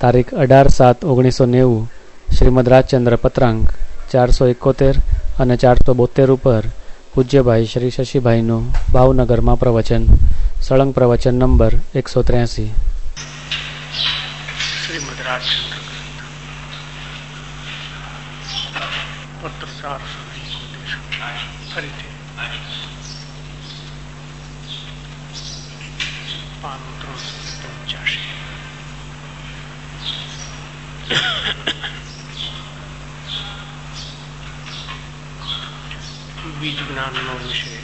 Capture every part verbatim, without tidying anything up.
તારીખ અઢાર સાત ઓગણીસો નેવું શ્રીમદ રાજચંદ્ર પત્રાંક ચારસો એકોતેર અને ચારસો બોતેર ઉપર પૂજ્યભાઈ શ્રી શશીભાઈનું ભાવનગરમાં પ્રવચન. સળંગ પ્રવચન નંબર એકસો ત્ર્યાસી. શ્રીમદ રાજચંદ્ર પત્ર ચારસો ફરીથી પાન ત્રણસો પંચ્યાસી. બીજ જ્ઞાનનો વિષય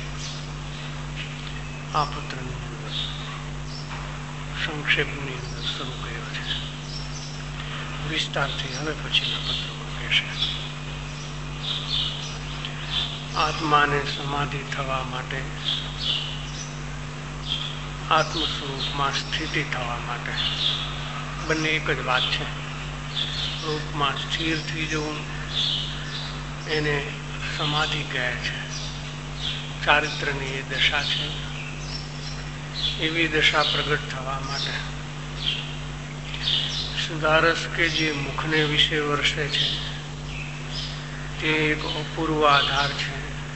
આ પત્રની અંદર સંક્ષેપની અંદર શરૂ કર્યો છે. વિસ્તારથી હવે પછીના પત્રમાં કહેશે. આત્માને સમાધિ થવા માટે, આત્મ સ્વરૂપમાં સ્થિતિ થવા માટે બંને એક જ વાત છે. રૂપમાં સ્થિર થઈ જવું એને સમાધિ કહે છે. ચારિત્રની એ દશા છે. એવી દશા પ્રગટ થવા માટે સુધારસ કે જે મુખને વિશે વર્ષે છે તે એક અપૂર્વ આધાર છે.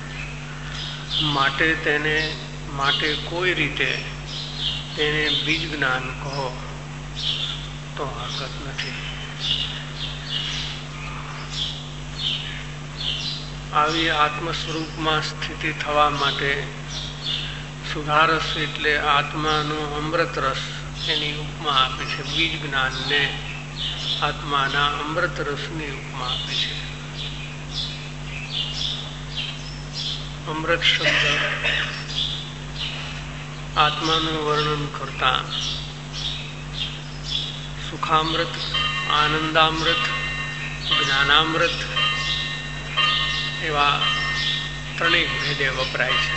માટે તેને માટે કોઈ રીતે તેને બીજ જ્ઞાન કહો તો હરકત નથી. આવી આત્મ સ્વરૂપમાં સ્થિતિ થવા માટે સુધારસ એટલે આત્માનો અમૃત રસ એની ઉપમા આપે છે. બીજ જ્ઞાનને આત્માના અમૃત રસની ઉપમા આપે છે. અમૃત શબ્દ આત્માનું વર્ણન કરતા સુખામૃત, આનંદામૃત, જ્ઞાનામૃત એવા ત્રણેય ભેદે વપરાય છે.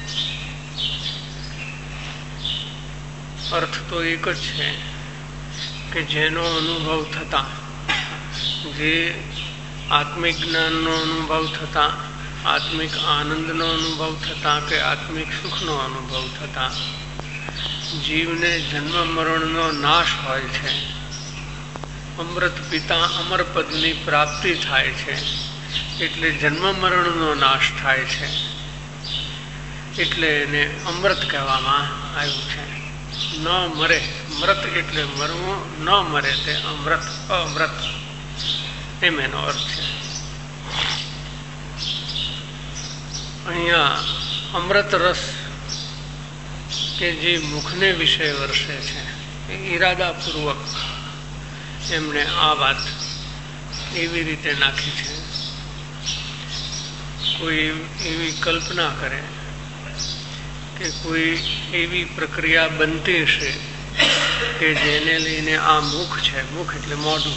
અર્થ તો એક જ છે કે જેનો અનુભવ થતા, જે આત્મિક જ્ઞાનનો અનુભવ થતા, આત્મિક આનંદનો અનુભવ થતા કે આત્મિક સુખનો અનુભવ થતા જીવને જન્મ મરણનો નાશ હોય છે. અમૃત પિતા અમરપદની પ્રાપ્તિ થાય છે. એટલે જન્મ મરણનો નાશ થાય છે. એટલે એને અમૃત કહેવામાં આવ્યું છે. ન મરે, મૃત એટલે મરવું, ન મરે તે અમૃત, અમૃત એમ એનો અર્થ છે. અહીંયા અમૃત રસ કે જે મુખને વિશે વર્ષે છે એ ઈરાદાપૂર્વક એમણે આ વાત એવી રીતે નાખી છે. કોઈ એવી કલ્પના કરે કે કોઈ એવી પ્રક્રિયા બનતી હશે કે જેને લઈને આ મુખ છે, મુખ એટલે મોઢું,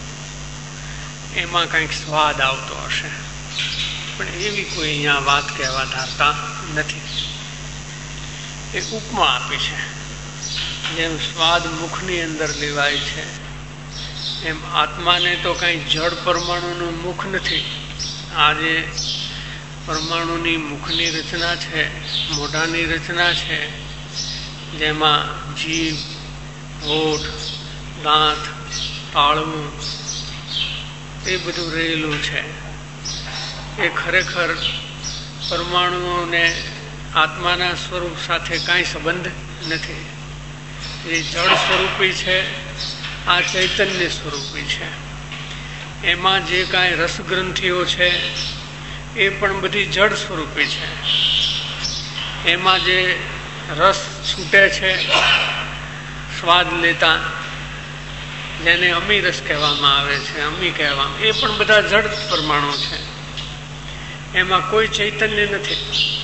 એમાં કંઈક સ્વાદ આવતો હશે. પણ એવી કોઈ અહીંયા વાત કહેવા ધારતા નથી. એ ઉપમા આપી છે. જેમ સ્વાદ મુખની અંદર લેવાય છે એમ આત્માને તો કંઈ જળ પરમાણુનું મુખ નથી. આજે પરમાણુની મુખની રચના છે, મોઢાની રચના છે, જેમાં જીભ, હોઠ, દાંત, તાળવું એ બધું રહેલું છે. એ ખરેખર પરમાણુઓને આત્માના સ્વરૂપ સાથે કાંઈ સંબંધ નથી. એ જળ સ્વરૂપી છે, આ ચૈતન્ય સ્વરૂપી છે. એમાં જે કાંઈ રસગ્રંથિઓ છે એ પણ બધી જળ સ્વરૂપી છે. એમાં જે રસ છૂટે છે સ્વાદ લેતા, જેને અમી રસ કહેવામાં આવે છે, અમી કહેવામાં, એ પણ બધા જળ પરમાણુ છે. એમાં કોઈ ચૈતન્ય નથી.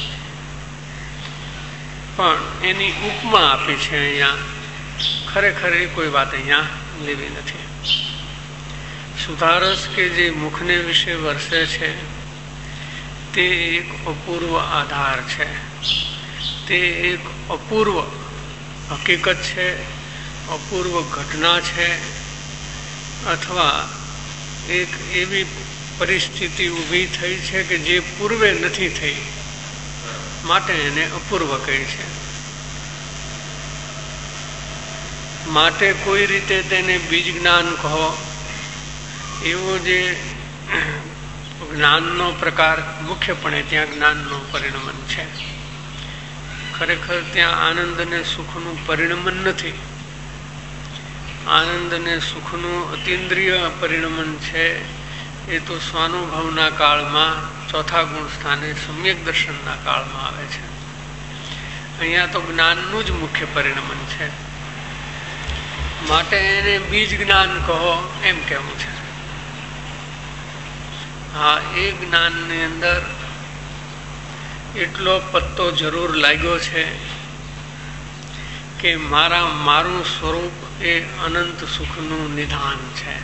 પણ એની ઉપમા આપી છે અહીંયા. ખરેખર એ કોઈ વાત અહીંયા લેવી નથી. સુધારસ કે જે મુખને વિશે વર્ષે છે તે એક અપૂર્વ આધાર છે. તે એક અપૂર્વ હકીકત છે, અપૂર્વ ઘટના છે, અથવા એક એવી પરિસ્થિતિ ઊભી થઈ છે કે જે પૂર્વે નથી થઈ, માટે એને અપૂર્વ કહે છે. માટે કોઈ રીતે તેને બીજ જ્ઞાન કહો. એવો જે જ્ઞાનનો પ્રકાર મુખ્યપણે ત્યાં જ્ઞાનનો પરિણમન છે. ખરેખર ત્યાં આનંદ અને સુખનું પરિણમન નથી. આનંદ અને સુખનું અતિન્દ્રિય પરિણમન છે એ તો સ્વાનુભવના કાળમાં ચોથા ગુણ સ્થાને સમ્યક દર્શનના કાળમાં આવે છે. અહીંયા તો જ્ઞાનનું જ મુખ્ય પરિણમન છે. માટે એને બીજ જ્ઞાન કહો એમ કહેવું છે. હા, એ જ્ઞાનની અંદર એટલો પત્તો જરૂર લાગ્યો છે કે મારા મારું સ્વરૂપ એ અનંત સુખનું નિધાન છે.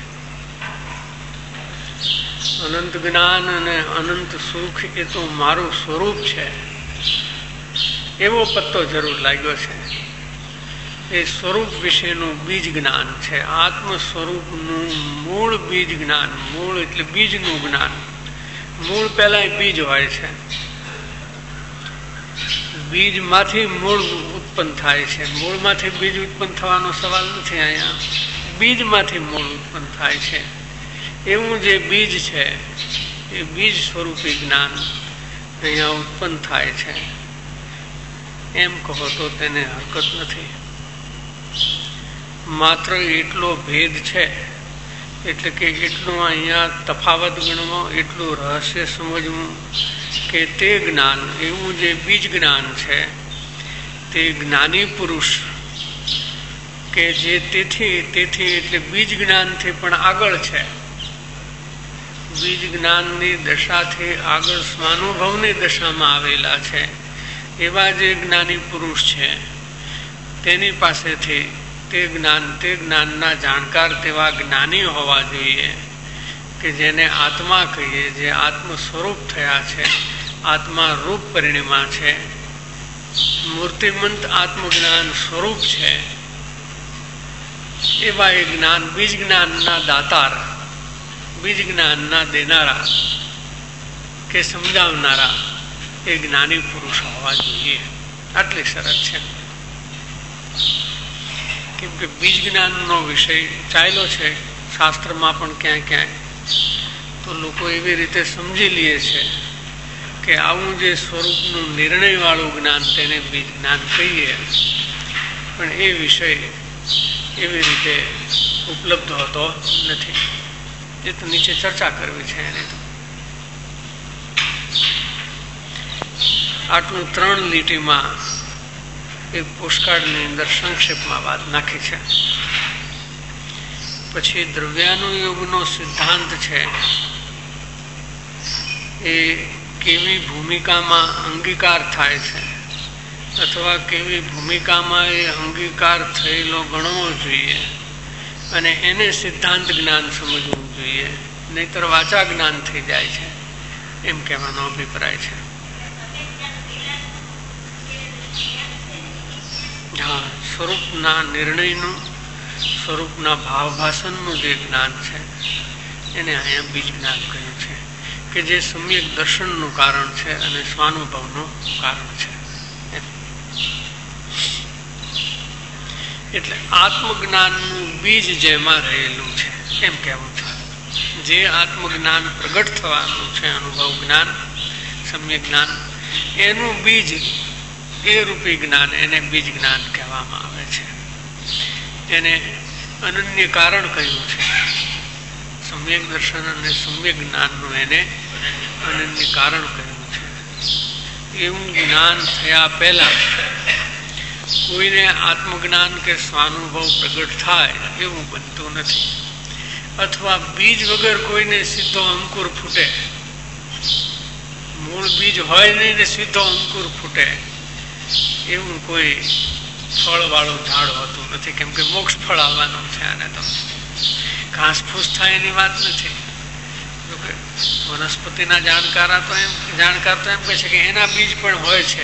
અનંત જ્ઞાન અને અનંત સુખ એ તો મારું સ્વરૂપ છે એવો પત્તો જરૂર લાગ્યો છે. એ સ્વરૂપ વિશેનું બીજ જ્ઞાન છે. આત્મ સ્વરૂપનું મૂળ બીજ જ્ઞાન. મૂળ એટલે બીજનું જ્ઞાન. મૂળ પહેલા બીજ હોય છે. બીજમાંથી મૂળ ઉત્પન્ન થાય છે. મૂળમાંથી બીજ ઉત્પન્ન થવાનો સવાલ નથી. અહીંયા બીજમાંથી મૂળ ઉત્પન્ન થાય છે. એવું જે બીજ છે એ બીજ સ્વરૂપી જ્ઞાન અહીંયા ઉત્પન્ન થાય છે એમ કહો તો તેને હરકત નથી. માત્ર એટલો ભેદ છે એટલે કે એટલું અહીંયા તફાવત ગણવો, એટલું રહસ્ય સમજવું કે તે જ્ઞાન, એવું જે બીજ જ્ઞાન છે તે જ્ઞાની પુરુષ કે જે તેથી તેથી એટલે બીજ જ્ઞાનથી પણ આગળ છે. બીજ જ્ઞાનની દશાથી આગળ સ્વાનુભવની દશામાં આવેલા છે એવા જે જ્ઞાની પુરુષ છે તેની પાસેથી તે જ્ઞાન તે જ્ઞાનના જાણકાર તેવા જ્ઞાની હોવા જોઈએ કે જેને આત્મા કહીએ, જે આત્મ સ્વરૂપ થયા છે, આત્મા રૂપ પરિણમા છે, મૂર્તિમંત આત્મજ્ઞાન સ્વરૂપ છે. એવા એ જ્ઞાન બીજ જ્ઞાનના દાતાર, બીજ જ્ઞાનના દેનારા કે સમજાવનારા એ જ્ઞાની પુરુષ હોવા જોઈએ. આટલી શરત છે. કેમ કે બીજ જ્ઞાનનો વિષય ચાલ્યો છે શાસ્ત્રમાં પણ ક્યાંય ક્યાંય તો લોકો એવી રીતે સમજી લે છે કે આવું જે સ્વરૂપનું નિર્ણય વાળું જ્ઞાન તેને બીજ જ્ઞાન કહીએ. પણ એ વિષય એવી રીતે ઉપલબ્ધ હોતો નથી. એ તો નીચે ચર્ચા કરવી છે એને. તો આટલું ત્રણ લીટીમાં એક પુષ્કાળની અંદર સંક્ષેપમાં વાત નાખી છે. પછી દ્રવ્યાનુયોગનો સિદ્ધાંત છે એ કેવી ભૂમિકામાં અંગીકાર થાય છે અથવા કેવી ભૂમિકામાં એ અંગીકાર થયેલો ગણવો જોઈએ અને એને સિદ્ધાંત જ્ઞાન સમજવું જોઈએ, નહીતર વાચા જ્ઞાન થઈ જાય છે એમ કહેવાનો અભિપ્રાય છે. હા, સ્વરૂપના નિર્ણયનું, સ્વરૂપના ભાવભાષણનું જે જ્ઞાન છે એને અહીંયા બીજ જ્ઞાન કહ્યું છે કે જે સમ્યક દર્શનનું કારણ છે અને સ્વાનુભવનું કારણ છે. એટલે આત્મજ્ઞાનનું બીજ જેમાં રહેલું છે એમ કહેવું છે. જે આત્મજ્ઞાન પ્રગટ થવાનું છે, અનુભવ જ્ઞાન, સમ્યક જ્ઞાન, એનું બીજ એ રૂપી જ્ઞાન, એને બીજ જ્ઞાન કહેવામાં આવે છે. એને અનન્ય કારણ કહ્યું છે. સમ્યક દર્શન અને સમ્યક જ્ઞાનનું એને અનન્ય કારણ કહ્યું છે. એવું જ્ઞાન થયા પહેલા કોઈને આત્મજ્ઞાન કે સ્વાનુભવ પ્રગટ થાય એવું બનતું નથી. અથવા બીજ વગર કોઈને સીધો અંકુર ફૂટે, મૂળ બીજ હોય નહીં ને સીધો અંકુર ફૂટે એવું કોઈ ફળ વાળું ઝાડ હોતું નથી. કેમ કે મોક્ષ ફળ આવવાનું છે. આને તો ઘાસ ફૂસ થાય એની વાત નથી. વનસ્પતિના જાણકારા તો એમ જાણકાર તો એમ કહે છે કે એના બીજ પણ હોય છે.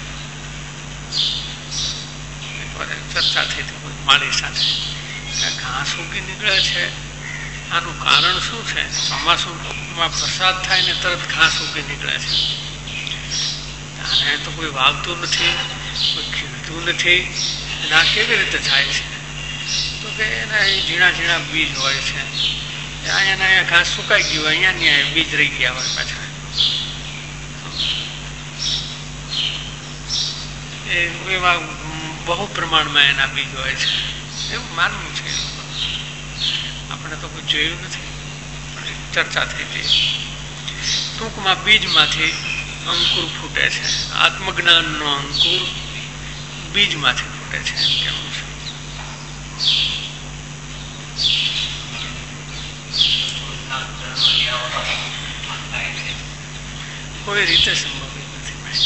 ચર્ચા થઈ હતી મારી સાથે, ઘાસ ઉગી નીકળે છે, આનું કારણ શું છે? ચોમાસુમાં વરસાદ થાય ને તરત ઘાસ ઉગી નીકળે છે. આને તો કોઈ વાવતું નથી, કોઈ ખેડતું નથી, અને આ કેવી રીતે થાય છે? કે એના ઝીણા ઝીણા બીજ હોય છે, અહીંયા અહીંયા ઘાસ સુકાઈ ગયું, અહીંયા ને અહીંયા બીજ રહી ગયા હોય પાછા. એવા બહુ પ્રમાણમાં એના બીજ હોય છે, એવું માનવું છે. આપણે તો કોઈ જોયું નથી, પણ ચર્ચા થઈ હતી. ટૂંકમાં બીજમાંથી અંકુર ફૂટે છે, આત્મજ્ઞાનનો અંકુર બીજમાંથી ફૂટે છે એમ કેવું છે. કોઈ રીતે સંભવિત નથી,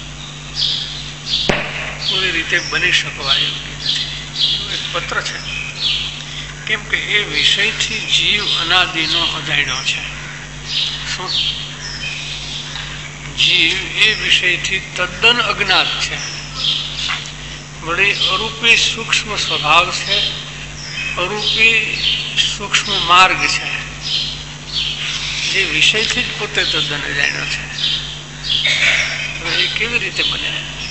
કોઈ રીતે બની શકવા યોગ્ય નથી. એક પત્ર છે, કેમ કે એ વિષયથી જીવ અનાદિનો અજાણ્યો છે. શું? જીવ એ વિષયથી તદ્દન અજ્ઞાત છે. વળી અરૂપી સૂક્ષ્મ સ્વભાવ છે, અરૂપી સૂક્ષ્મ માર્ગ છે, જે વિષયથી જ પોતે તદ્દન અજાણ્યો છે. એ કેવી રીતે બને?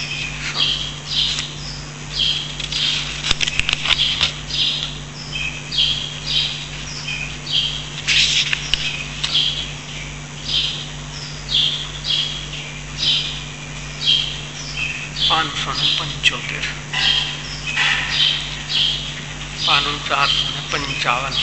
પાંચસો ને પંચોતેર પાનું ચારસો ને પંચાવન.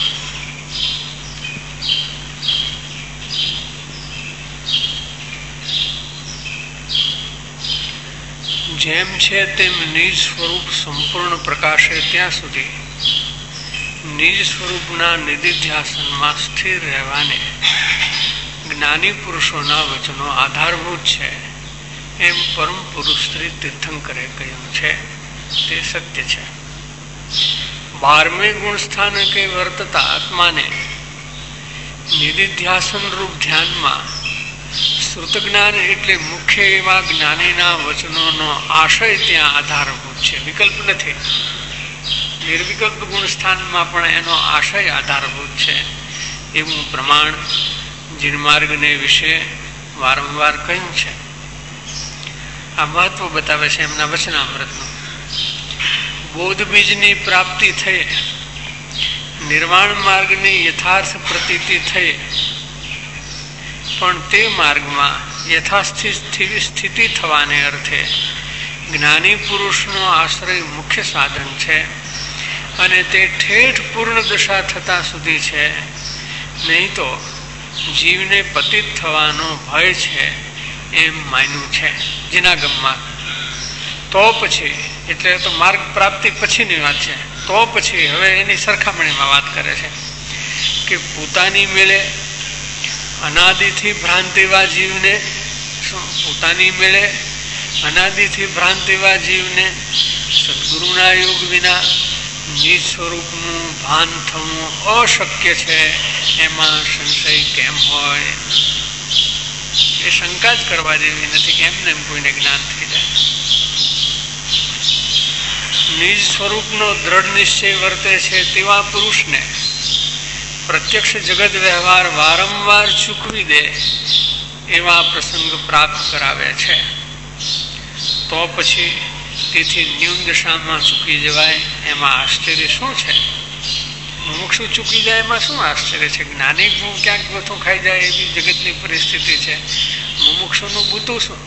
જેમ છે તેમ નિજ સ્વરૂપ સંપૂર્ણ પ્રકાશે ત્યાં સુધી નિજ સ્વરૂપના નિધિધ્યાસનમાં સ્થિર રહેવાને જ્ઞાની પુરુષોના વચનો આધારભૂત છે, એમ પરમ પુરુષ શ્રી તીર્થંકરે કહ્યું છે. તે સત્ય છે. બારમે ગુણ સ્થાનકે વર્તતા આત્માને નિધિધ્યાસન રૂપ ધ્યાનમાં શ્રુત જ્ઞાન એટલે મુખ્ય એવા જ્ઞાનીના વચનોનો આશય ત્યાં આધારભૂત છે, વિકલ્પ નથી. નિર્વિકલ્પ ગુણ સ્થાનમાં પણ એનો આશય આધારભૂત છે એવું પ્રમાણ જીનમાર્ગને વિશે વારંવાર કહ્યું છે. આ મહત્વ બતાવે છે એમના વચનામૃતનું. બોધ બીજની પ્રાપ્તિ થઈ, નિર્વાણ માર્ગની યથાર્થ પ્રતીતિ થઈ, પણ તે માર્ગમાં યથાસ્થિત સ્થિતિ થવાને અર્થે જ્ઞાની પુરુષનો આશ્રય મુખ્ય સાધન છે, અને તે ઠેઠ પૂર્ણ દશા થતા સુધી છે. નહીં તો જીવને પતિત થવાનો ભય છે એમ માન્યું છે જિનાગમમાં. તો પછી એટલે તો માર્ગ પ્રાપ્તિ પછીની વાત છે. તો પછી હવે એની સરખામણીમાં વાત કરે છે કે પોતાની મેળે અનાદિથી ભ્રાંતિવા જીવને પોતાની મેળે અનાદિથી ભ્રાંતિવા જીવને સદગુરુના યોગ વિના નિજ સ્વરૂપનું ભાન થવું અશક્ય છે, એમાં સંશય કેમ હોય? એ શંકા જ કરવા જેવી નથી કે એમને એમ કોઈને જ્ઞાન થઈ જાય. નિજ સ્વરૂપનો દ્રઢ નિશ્ચય વર્તે છે તેવા પુરુષને પ્રત્યક્ષ જગત વ્યવહાર વારંવાર ચૂકવી દે એવા પ્રસંગ પ્રાપ્ત કરાવે છે. તો પછી તેથી ન્યૂન દશામાં ચૂકી જવાય એમાં આશ્ચર્ય શું છે? મુમુક્ષુ ચૂકી જાય એમાં શું આશ્ચર્ય છે? જ્ઞાની ક્યાંક ગોથું ખાઈ જાય એવી જગતની પરિસ્થિતિ છે. મુમુક્ષુનું બુદ્ધું શું?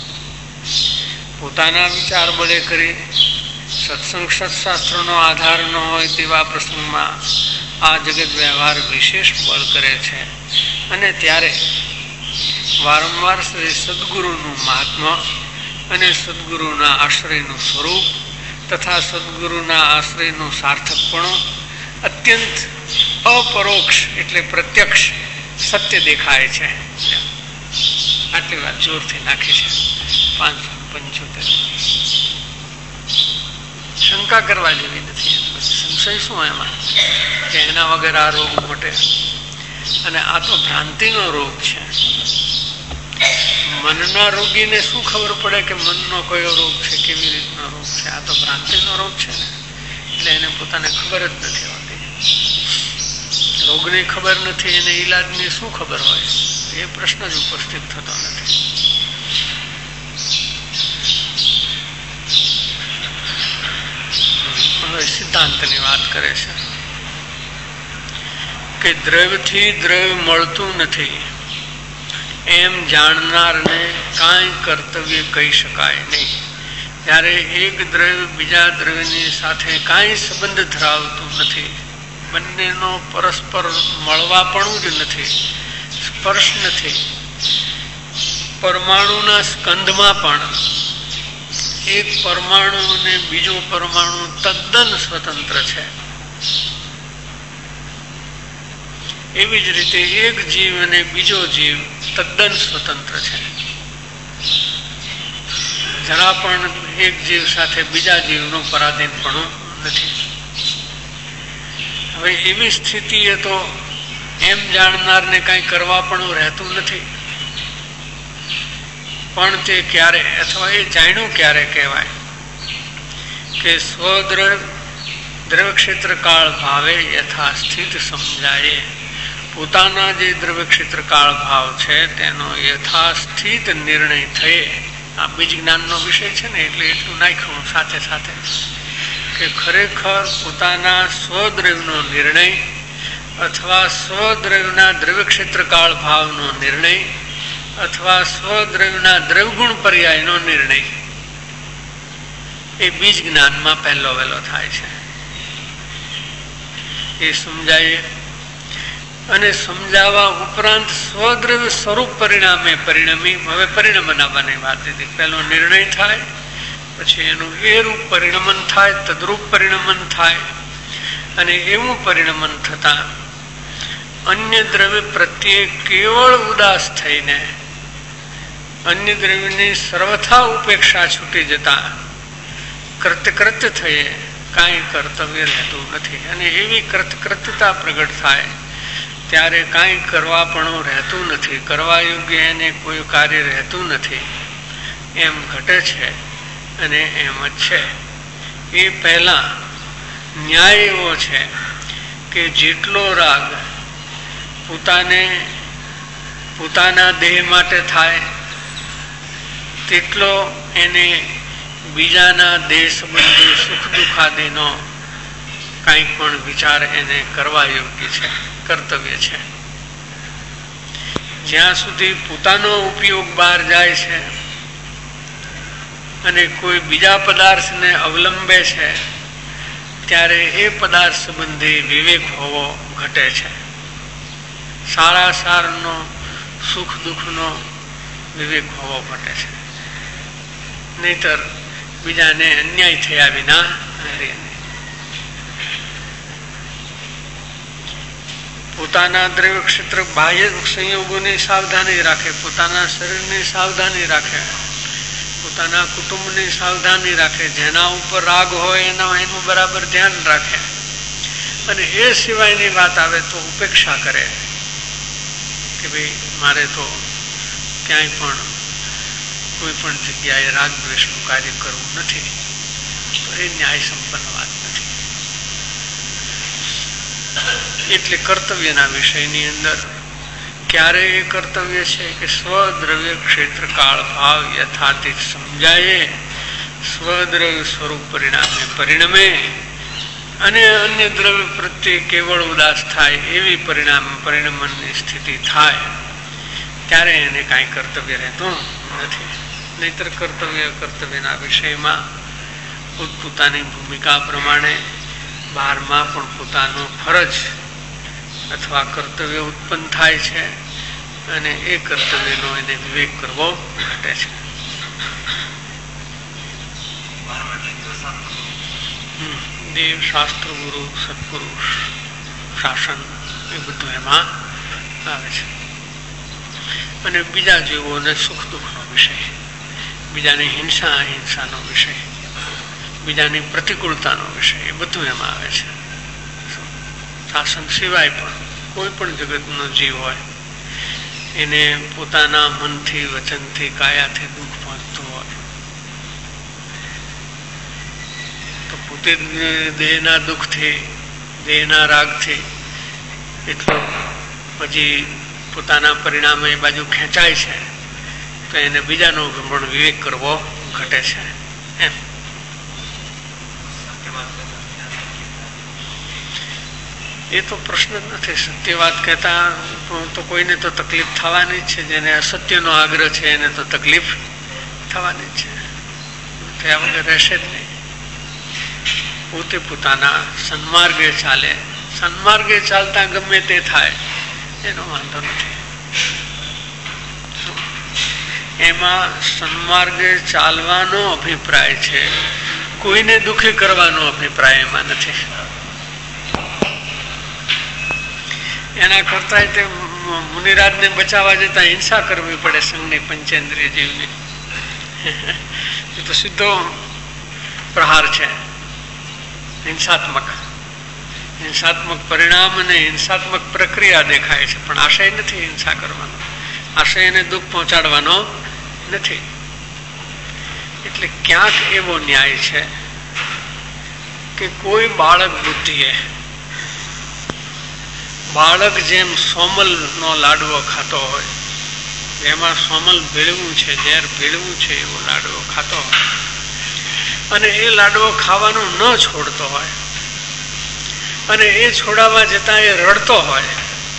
પોતાના વિચાર બળે કરી સત્સંગ સત્શાસ્ત્રનો આધાર ન હોય તેવા પ્રસંગમાં આ જગત વ્યવહાર વિશેષ બળ કરે છે. અને ત્યારે વારંવાર શ્રી સદગુરુનું મહાત્મા અને સદગુરુના આશ્રયનું સ્વરૂપ તથા સદગુરુના આશ્રયનું સાર્થકપણું અત્યંત અપરોક્ષ એટલે પ્રત્યક્ષ સત્ય દેખાય છે. આટલી વાત જોરથી નાખી છે. પાંચસો પંચોતેર. શંકા કરવા જેવી નથી. સંશય શું એમાં કે એના વગર આ રોગ મટે? અને આ તો ભ્રાંતિનો રોગ છે. મનના રોગીને શું ખબર પડે કે મનનો કયો રોગ છે, કેવી રીતનો રોગ છે? આ તો ભ્રાંતિનો રોગ છે ને, એટલે એને પોતાને ખબર જ નથી હોતી. રોગની ખબર નથી, એને ઈલાજની શું ખબર હોય? એ પ્રશ્ન જ ઉપસ્થિત થતો નથી. હવે સિદ્ધાંતની વાત કરે છે કે દ્રવ્યથી દ્રવ્ય મળતું નથી એમ જાણનારને કાંઈ કર્તવ્ય કહી શકાય નહીં. ત્યારે એક દ્રવ્ય બીજા દ્રવ્યની સાથે કાંઈ સંબંધ ધરાવતું નથી. બંનેનો પરસ્પર મળવાપણું જ નથી, સ્પર્શ નથી. પરમાણુના સ્કંધમાં પણ એક પરમાણુ અને બીજો પરમાણુ તદ્દન સ્વતંત્ર છે. એવી જ રીતે એક જીવ અને બીજો જીવ તદ્દન સ્વતંત્ર છે. જરા પણ એક જીવ સાથે બીજા જીવનું પરાધીનપણું નથી. હવે એવી સ્થિતિએ તો એમ જાણનારને કાંઈ કરવા પણ રહેતું નથી. પણ તે ક્યારે અથવા એ જાણ્યું ક્યારે કહેવાય કે સ્વદ્રવ્ય દ્રવ્ય ક્ષેત્ર કાળ ભાવે યથા સ્થિત સમજાય. પોતાના જે દ્રવ્ય ક્ષેત્ર કાળ ભાવ છે તેનો યથાસ્થિત નિર્ણય થયે. આ બીજ જ્ઞાનનો વિષય છે ને એટલે એટલું નાખ્યું સાથે સાથે કે ખરેખર પોતાના સ્વદ્રવ્યનો નિર્ણય અથવા સ્વદ્રવ્યના દ્રવ્ય ક્ષેત્ર કાળ ભાવનો નિર્ણય અથવા સ્વદ્રવ્યના દ્રવગુણ પર્યાયનો નિર્ણય એ બીજ જ્ઞાનમાં પહેલો વહેલો થાય છે. એ સમજાય અને સમજાવવા ઉપરાંત સ્વદ્રવ્ય સ્વરૂપ પરિણામે પરિણમી. હવે પરિણમન આવવાની વાત હતી. પહેલો નિર્ણય થાય, પછી એનું એ રૂપ પરિણમન થાય, તદરૂપ પરિણમન થાય, અને એવું પરિણમન થતા અન્ય દ્રવ્ય પ્રત્યે કેવળ ઉદાસ થઈને અન્ય દ્રવ્યની સર્વથા ઉપેક્ષા છૂટી જતા કૃત્ય કૃત્ય થયે કાંઈ કર્તવ્ય રહેતું નથી. અને એવી કૃતકૃત્યતા પ્રગટ થાય ત્યારે કાંઈ કરવા પણ રહેતું નથી, કરવા યોગ્ય એને કોઈ કાર્ય રહેતું નથી એમ ઘટે છે. અને એમ જ છે. એ પહેલા ન્યાય એવો છે કે જેટલો રાગ પોતાને પોતાના દેહ માટે થાય તેટલો એને બીજાના દેહ સંબંધી સુખ દુઃખાદીનો કાંઈ પણ વિચાર એને કરવા યોગ્ય છે, કર્તવ્ય છે. જ્યાં સુધી પોતાનો ઉપયોગ બહાર જાય છે અને કોઈ બીજા પદાર્થને અવલંબે છે ત્યારે એ પદાર્થ સંબંધી વિવેક હોવો ઘટે છે. સારા સારનો સુખ દુઃખનો વિવેક હોવો ઘટે છે. નહીતર બીજાને અન્યાય થયા વિના રહે. પોતાના દ્રવ્ય ક્ષેત્ર બાહ્ય સંયોગોની સાવધાની રાખે, પોતાના શરીરની સાવધાની રાખે, પોતાના કુટુંબની સાવધાની રાખે, જેના ઉપર રાગ હોય એના એનું બરાબર ધ્યાન રાખે. અને એ સિવાયની વાત આવે તો ઉપેક્ષા કરે કે ભાઈ મારે તો ક્યાંય પણ કોઈ પણ જગ્યાએ રાગ દ્વેષનું કાર્ય કરવું નથી. તો એ ન્યાય સંપન્ન વાત નથી. એટલે કર્તવ્યના વિષયની અંદર ક્યારે એ કર્તવ્ય છે કે સ્વદ્રવ્ય ક્ષેત્ર કાળ ભાવ યથાતીત સમજાય, સ્વદ્રવ્ય સ્વરૂપ પરિણામે પરિણમે અને અન્ય દ્રવ્ય પ્રત્યે કેવળ ઉદાસ થાય એવી પરિણામ પરિણમનની સ્થિતિ થાય ત્યારે એને કાંઈ કર્તવ્ય રહેતું નથી. નહીતર કર્તવ્ય કર્તવ્યના વિષયમાં પોતપોતાની ભૂમિકા પ્રમાણે બહારમાં પણ પોતાનો ફરજ અથવા કર્તવ્ય ઉત્પન્ન થાય છે અને એ કર્તવ્યનો એને વિવેક કરવો ઘટે છે. દેવ શાસ્ત્ર ગુરુ સત્પુરુષ શાસન એ બધું એમાં આવે છે. અને બીજા જીવોને સુખ દુઃખનો વિષય, બીજાની હિંસા અહિંસાનો વિષય, બીજાની પ્રતિકૂળતાનો વિષય એ બધું એમાં આવે છે. શાસન સિવાય પણ કોઈ પણ જગતનો જીવ હોય એને પોતાના મનથી વચનથી કાયાથી દુઃખ પહોંચતું હોય તો પોતે દેહના દુઃખથી દેહના રાગથી એટલો પછી પોતાના પરિણામે એ બાજુ ખેંચાય છે તો એને બીજાનો પણ વિવેક કરવો ઘટે છે. એમ એ તો પ્રશ્ન જ નથી. સત્ય વાત કહેતા તો કોઈને તો તકલીફ થવાની જ છે. જેને અસત્યનો આગ્રહ છે એને તો તકલીફ થવાની જ છે. થયા વગર રહેશે જ નહીં. પોતે પોતાના સન્માર્ગે ચાલે. સન્માર્ગે ચાલતા ગમે તે થાય એનો વાંધો નથી. એમાં સન્માર્ગે ચાલવાનો અભિપ્રાય છે, કોઈને દુઃખી કરવાનો અભિપ્રાય એમાં નથી. એના કરતા તે મુનિરાજને બચાવવા જતા હિંસા કરવી પડે સંઘની પંચેન્દ્રિય જીવની. એ તો સીધો પ્રહાર છે, હિંસાત્મક હિંસાત્મક પરિણામ અને હિંસાત્મક પ્રક્રિયા દેખાય છે, પણ આશય નથી હિંસા કરવાનો, આશય એને દુઃખ પહોંચાડવાનો નથી. એટલે ક્યાંક એવો ન્યાય છે કે કોઈ બાળક બુદ્ધિએ બાળક જેમ સોમલ નો લાડવો ખાતો હોય, એમાં સોમલ ભેળવું છે, ઝેર ભેળવું છે, એવો લાડવો ખાતો હોય અને એ લાડવો ખાવાનું ન છોડતો હોય અને એ છોડાવવા જતા એ રડતો હોય,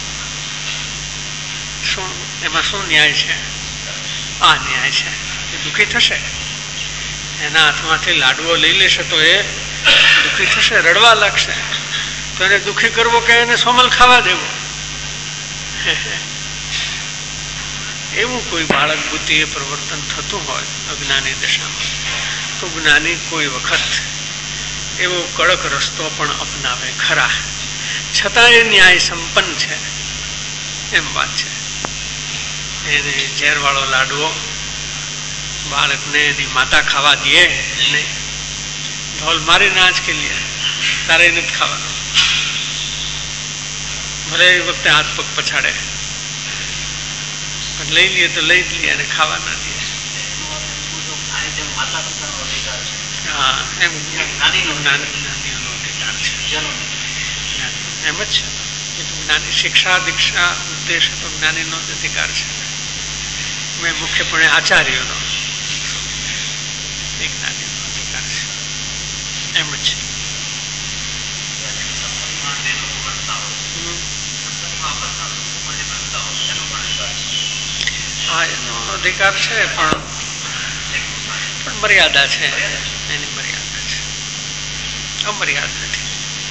શું એમાં શું ન્યાય છે? આ ન્યાય છે. એ દુઃખી થશે, એના હાથમાંથી લાડવો લઈ લેશે તો એ દુઃખી થશે, રડવા લાગશે. તો એને દુઃખી કરવો કે એને સોમલ ખાવા દેવો? એવું કોઈ બાળક બુદ્ધિ એ પ્રવર્તન થતું હોય અજ્ઞાની દશામાં, તો જ્ઞાની કોઈ વખત એવો કડક રસ્તો પણ અપનાવે ખરા, છતાં એ ન્યાય સંપન્ન છે એમ વાત છે. એને ઝેરવાળો લાડવો બાળકને એની માતા ખાવા દે નહીં, ધોલ મારીને આંચ કે લે, તારે નથી ખાવાનો. ભલે એ વખતે હાથ પગ પછાડે, પણ લઈ લઈએ તો લઈ જ લઈએ અને ખાવા ના દે. હા, એમ જ્ઞાનીનો અધિકાર છે, એમ જ છે. જ્ઞાની શિક્ષા દીક્ષા ઉદ્દેશ તો જ્ઞાનીનો જ અધિકાર છે. મેં મુખ્યપણે આચાર્યોનો એ જ્ઞાનીનો અધિકાર છે, એમ જ છે. હા, એનો અધિકાર છે, પણ પણ મર્યાદા છે, એની મર્યાદા છે, અમર્યાદ નથી.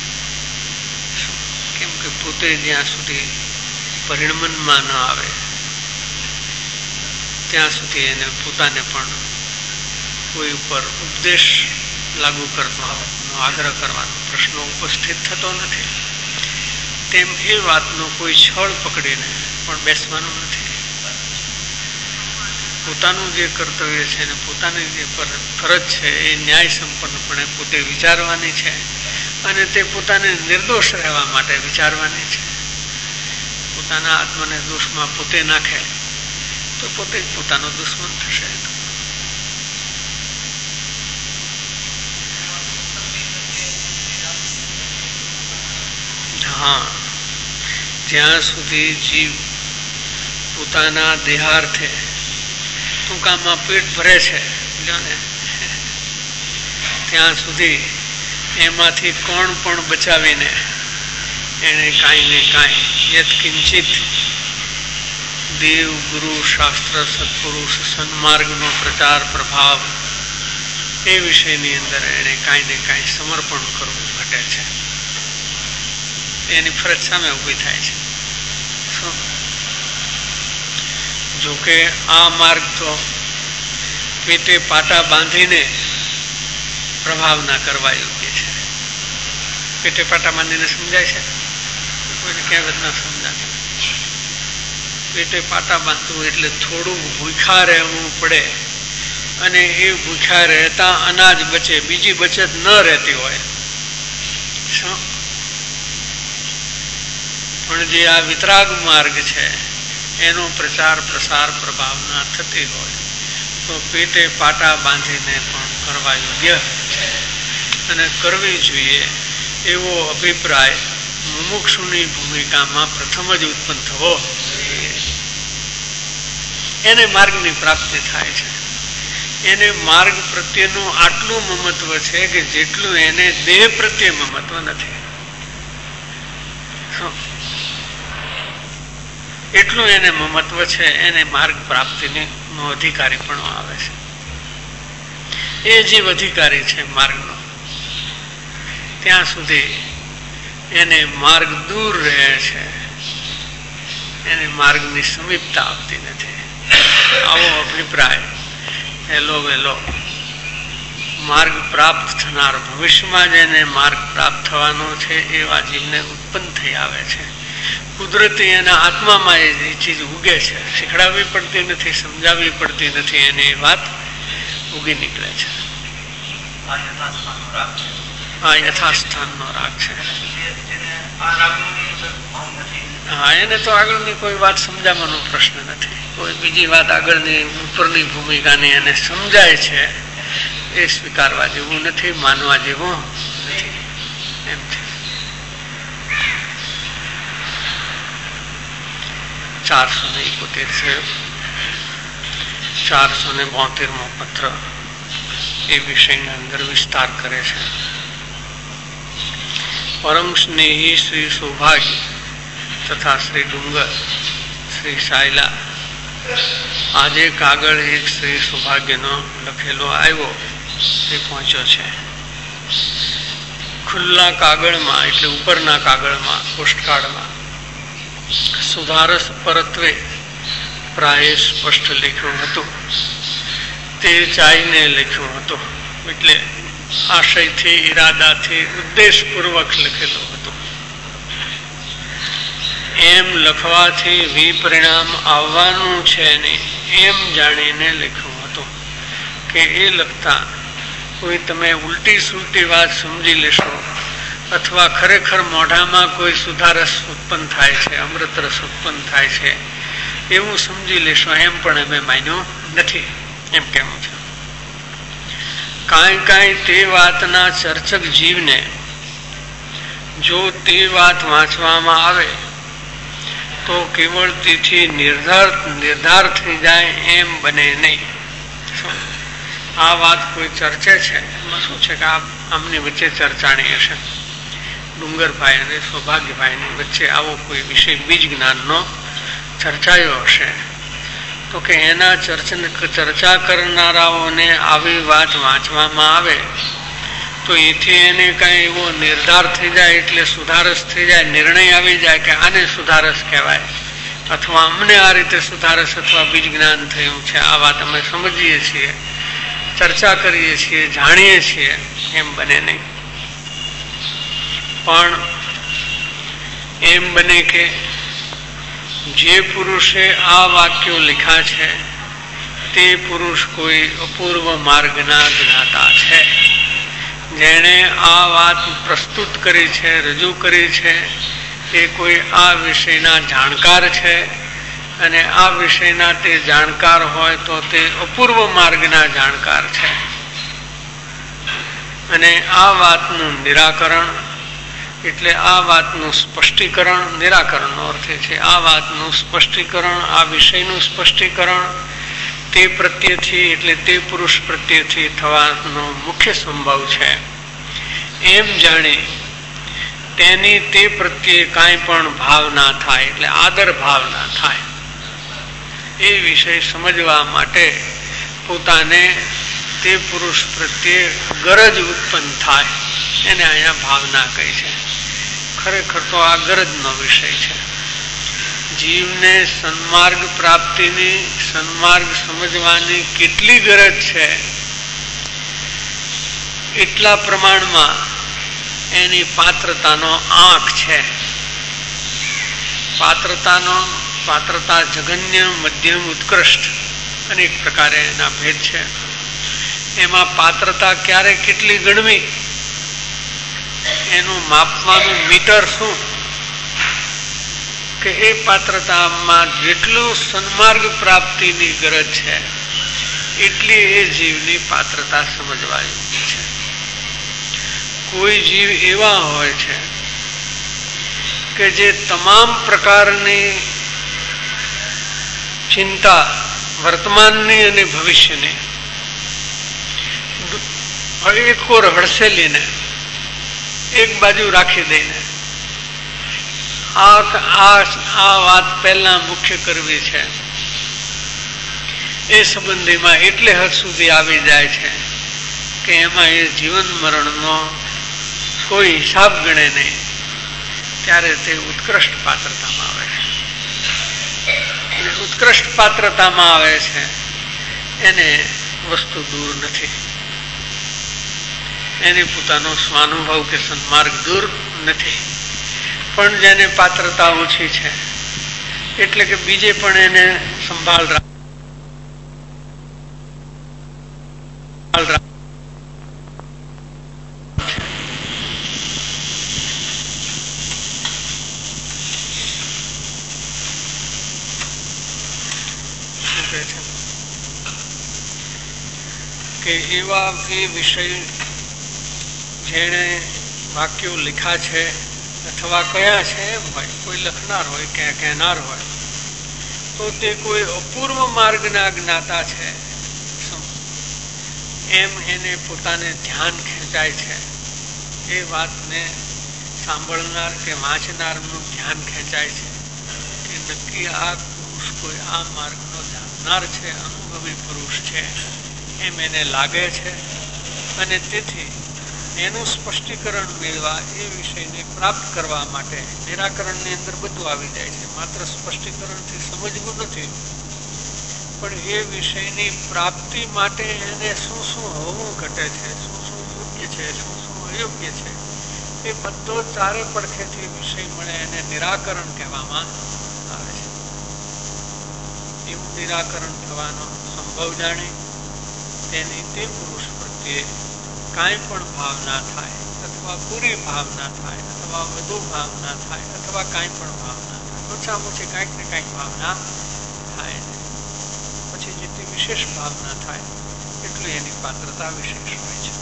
કેમ કે પોતે જ્યાં સુધી પરિણમનમાં ન આવે ત્યાં સુધી એને પોતાને પણ કોઈ ઉપર ઉપદેશ લાગુ કરવાનો આગ્રહ કરવાનો પ્રશ્ન ઉપસ્થિત થતો નથી. તેમ એ વાતનો કોઈ છળ પકડીને પણ બેસવાનું નથી. પોતાનું જે કર્તવ્ય છે ને પોતાની જે ફરજ છે એ ન્યાય સંપન્નપણે પોતે વિચારવાની છે અને તે પોતાને નિર્દોષ રહેવા માટે વિચારવાની છે. પોતાના આત્મને દોષમાં પોતે નાખે તો પોતે જ પોતાનો દુશ્મન થશે. હા, જ્યાં સુધી જીવ પોતાના દેહાર્થે ટૂંકામાં પેટ ભરે છે ત્યાં સુધી એમાંથી કોણ પણ બચાવીને એને કાંઈ ને કાંઈ યત કિંચિત દેવ ગુરુ શાસ્ત્ર સત્પુરુષ સન્માર્ગનો પ્રચાર પ્રભાવ એ વિષયની અંદર એને કાંઈ ને કાંઈ સમર્પણ કરવું ઘટે છે. એની ફરજ સામે ઊભી થાય છે. શું જોકે આ માર્ગ તો પેટે પાટા બાંધીને પ્રભાવ ના કરવા યોગ્ય છે. પેટે પાટા બાંધીને સમજાય છે? કોઈને ક્યાં જ ના સમજાય. પેટે પાટા બાંધવું એટલે થોડું ભૂખ્યા રહેવું પડે અને એ ભૂખ્યા રહેતા અનાજ બચે, બીજી બચત ન રહેતી હોય. શું પણ જે આ વિતરાગ માર્ગ છે એનો પ્રચાર પ્રસાર પ્રભાવના થતી હોય તો પેટે પાટા બાંધીને પણ કરવા યોગ્ય છે અને કરવી જોઈએ એવો અભિપ્રાય મુમુક્ષુની ભૂમિકામાં પ્રથમ જ ઉત્પન્ન થવો જોઈએ. એને માર્ગની પ્રાપ્તિ થાય છે. એને માર્ગ પ્રત્યેનું આટલું મમત્વ છે કે જેટલું એને દેહ પ્રત્યે મમત્વ નથી. એટલું એને મહત્વ છે, એને માર્ગ પ્રાપ્તિનો અધિકારી પણ આવે છે. એ જીવ અધિકારી છે માર્ગનો, ત્યાં સુધી એને માર્ગ દૂર રહે છે, એને માર્ગની સમીપતા આવતી નથી. આવો અભિપ્રાય હેલો વેલો માર્ગ પ્રાપ્ત થનાર, ભવિષ્યમાં જેને માર્ગ પ્રાપ્ત થવાનો છે એવા જીવને ઉત્પન્ન થઈ આવે છે. કુદરતી એના આત્મામાં એ ચીજ ઉગે છે, શીખડાવવી પડતી નથી, સમજાવવી પડતી નથી, એને એ વાત ઉગી નીકળે છે. આ યથાસ્થાનનો રાગ છે. હા, એને તો આગળની કોઈ વાત સમજાવવાનો પ્રશ્ન નથી, કોઈ બીજી વાત આગળની ઉપરની ભૂમિકાની એને સમજાય છે, એ સ્વીકારવા જેવું નથી, માનવા જેવું નથી. એમ છે. ચારસો ને એકોતેર છે, ચારસો ને બોતેર મો પત્ર એ વિષયના અંદર વિસ્તાર કરે છે. પરમ સ્નેહી શ્રી સૌભાગ્ય તથા શ્રી ડુંગર શ્રી સાયલા, આજે કાગળ એક શ્રી સૌભાગ્યનો લખેલો આવ્યો, એ પહોંચ્યો છે. ખુલ્લા કાગળમાં એટલે ઉપરના કાગળમાં, પોસ્ટકાર્ડમાં સુધારસ પરત્વે પ્રાય સ્પષ્ટ લખ્યું હતું. તે ચાઈને લખ્યું હતું, એટલે આશયથી, ઈરાદાથી, ઉદ્દેશપૂર્વક લખેલું હતું. એમ લખવાથી વિપરિણામ આવવાનું છે નહીં એમ જાણીને લખ્યું હતું કે એ લખતા કોઈ તમે ઉલટી સુલટી વાત સમજી લેશો, અથવા ખરેખર મોઢામાં કોઈ સુધારસ ઉત્પન્ન થાય છે, અમૃત રસ ઉત્પન્ન થાય છે એવું સમજી લેશો, એમ પણ અમે માન્યું નથી, એમ કહેવું છે. કાંઈ કાંઈ તે વાતના ચર્ચક જીવને જો તે વાત વાંચવામાં આવે તો કેવળ તેથી નિર્ધાર નિર્ધાર થઈ જાય એમ બને નહીં. આ વાત કોઈ ચર્ચે છે, એમાં શું છે કે આમની વચ્ચે ચર્ચાણી હશે, ડુંગરભાઈ અને સૌભાગ્યભાઈની વચ્ચે આવો કોઈ વિષય બીજ જ્ઞાનનો ચર્ચાયો હશે, તો કે એના ચર્ચા કરનારાઓને આવી વાત વાંચવામાં આવે તો એથી એને કાંઈ એવો નિર્ધાર થઈ જાય, એટલે સુધારસ થઈ જાય, નિર્ણય આવી જાય કે આને સુધારસ કહેવાય, અથવા અમને આ રીતે સુધારસ અથવા બીજ જ્ઞાન થયું છે, આ વાત અમે સમજીએ છીએ, ચર્ચા કરીએ છીએ, જાણીએ છીએ, એમ બને નહીં. પણ એમ બને કે જે પુરુષે આ વાક્યો લખ્યા છે તે પુરુષ કોઈ અપૂર્વ માર્ગના જ્ઞાતા છે, જેણે આ વાત પ્રસ્તુત કરી છે, રજૂ કરી છે, એ કોઈ આ વિષયના જાણકાર છે, અને આ વિષયના તે જાણકાર હોય તો તે અપૂર્વ માર્ગના જાણકાર છે. અને આ વાતનું નિરાકરણ એટલે આ વાતનું સ્પષ્ટીકરણ, નિરાકરણનો અર્થ છે આ વાતનું સ્પષ્ટીકરણ, આ વિષયનું સ્પષ્ટીકરણ તે પ્રત્યેથી એટલે તે પુરુષ પ્રત્યેથી થવાનો મુખ્ય સંભવ છે. એમ જાણી તેની તે પ્રત્યે કાંઈ પણ ભાવ ના થાય, એટલે આદર ભાવ ના થાય, એ વિષય સમજવા માટે પોતાને તે પુરુષ પ્રત્યે ગરજ ઉત્પન્ન થાય, એને અહીંયા ભાવના કહી છે. ખરેખર તો આ ગરજનો વિષય છે. જીવને સન્માર્ગ પ્રાપ્તિની, સન્માર્ગ સમજવાની કેટલી ગરજ છે એટલા પ્રમાણમાં એની પાત્રતાનો આંક છે. પાત્રતાનો પાત્રતા જગન્ય, મધ્યમ, ઉત્કૃષ્ટ અનેક પ્રકારે એના ભેદ છે. એમાં પાત્રતા ક્યારે કેટલી ગણવી, એનું માપવાનું મીટર શું, કે એ પાત્રતામાં જેટલું સન્માર્ગ પ્રાપ્તિની ગરજ છે એટલી એ જીવની પાત્રતા સમજવા યોગ્ય છે. કોઈ જીવ એવા હોય છે કે જે તમામ પ્રકારની ચિંતા વર્તમાનની અને ભવિષ્યની એક ઓર હડસેલીને એક બાજુ રાખી દઈને આ આ વાત પહેલા મુખ્ય કરવી છે. એ સંબંધીમાં એટલે હદ સુધી આવી જાય છે કે એમાં એ જીવન મરણનો કોઈ હિસાબ ગણે નહીં, ત્યારે તે ઉત્કૃષ્ટ પાત્રતામાં આવે છે. ઉત્કૃષ્ટ પાત્રતામાં આવે છે એને વસ્તુ દૂર નથી, એને પોતાનો સ્વાનુભવ કે સન્માર્ગ દૂર નથી. પણ જેને પાત્રતા ઓછી છે એટલે કે બીજે પણ એને સંભાળ રાખ કે એવા એ વિષય જેણે વાક્યો લખ્યા છે અથવા કયા છે એમ હોય, કોઈ લખનાર હોય કે કહેનાર હોય તો તે કોઈ અપૂર્વ માર્ગના જ્ઞાતા છે એમ એને પોતાને ધ્યાન ખેંચાય છે. એ વાતને સાંભળનાર કે વાંચનારનું ધ્યાન ખેંચાય છે કે નક્કી આ પુરુષ કોઈ આ માર્ગનો જાણનાર છે, અનુભવી પુરુષ છે એમ એને લાગે છે. અને તેથી એનું સ્પષ્ટીકરણ મેળવા એ વિષયને પ્રાપ્ત કરવા માટે નિરાકરણની અંદર બધું આવી જાય છે. માત્ર સ્પષ્ટીકરણથી સમજવું નથી, પણ એ વિષયની પ્રાપ્તિ માટે એને શું શું હોવું ઘટે છે, શું શું યોગ્ય છે, શું શું અયોગ્ય છે, એ બધો ચારે પડખેથી વિષય મળે એને નિરાકરણ કહેવામાં આવે છે. એવું નિરાકરણ થવાનો સંભવ જાણી તેની તે પુરુષ પ્રત્યે કાંઈ પણ ભાવના થાય અથવા પૂરી ભાવના થાય અથવા વધુ ભાવના થાય અથવા કાંઈ પણ ભાવના થાય, ઓછામાં ઓછી કાંઈક ને કાંઈક ભાવના થાય. પછી જેટલી વિશેષ ભાવના થાય એટલી એની પાત્રતા વિશેષ હોય છે.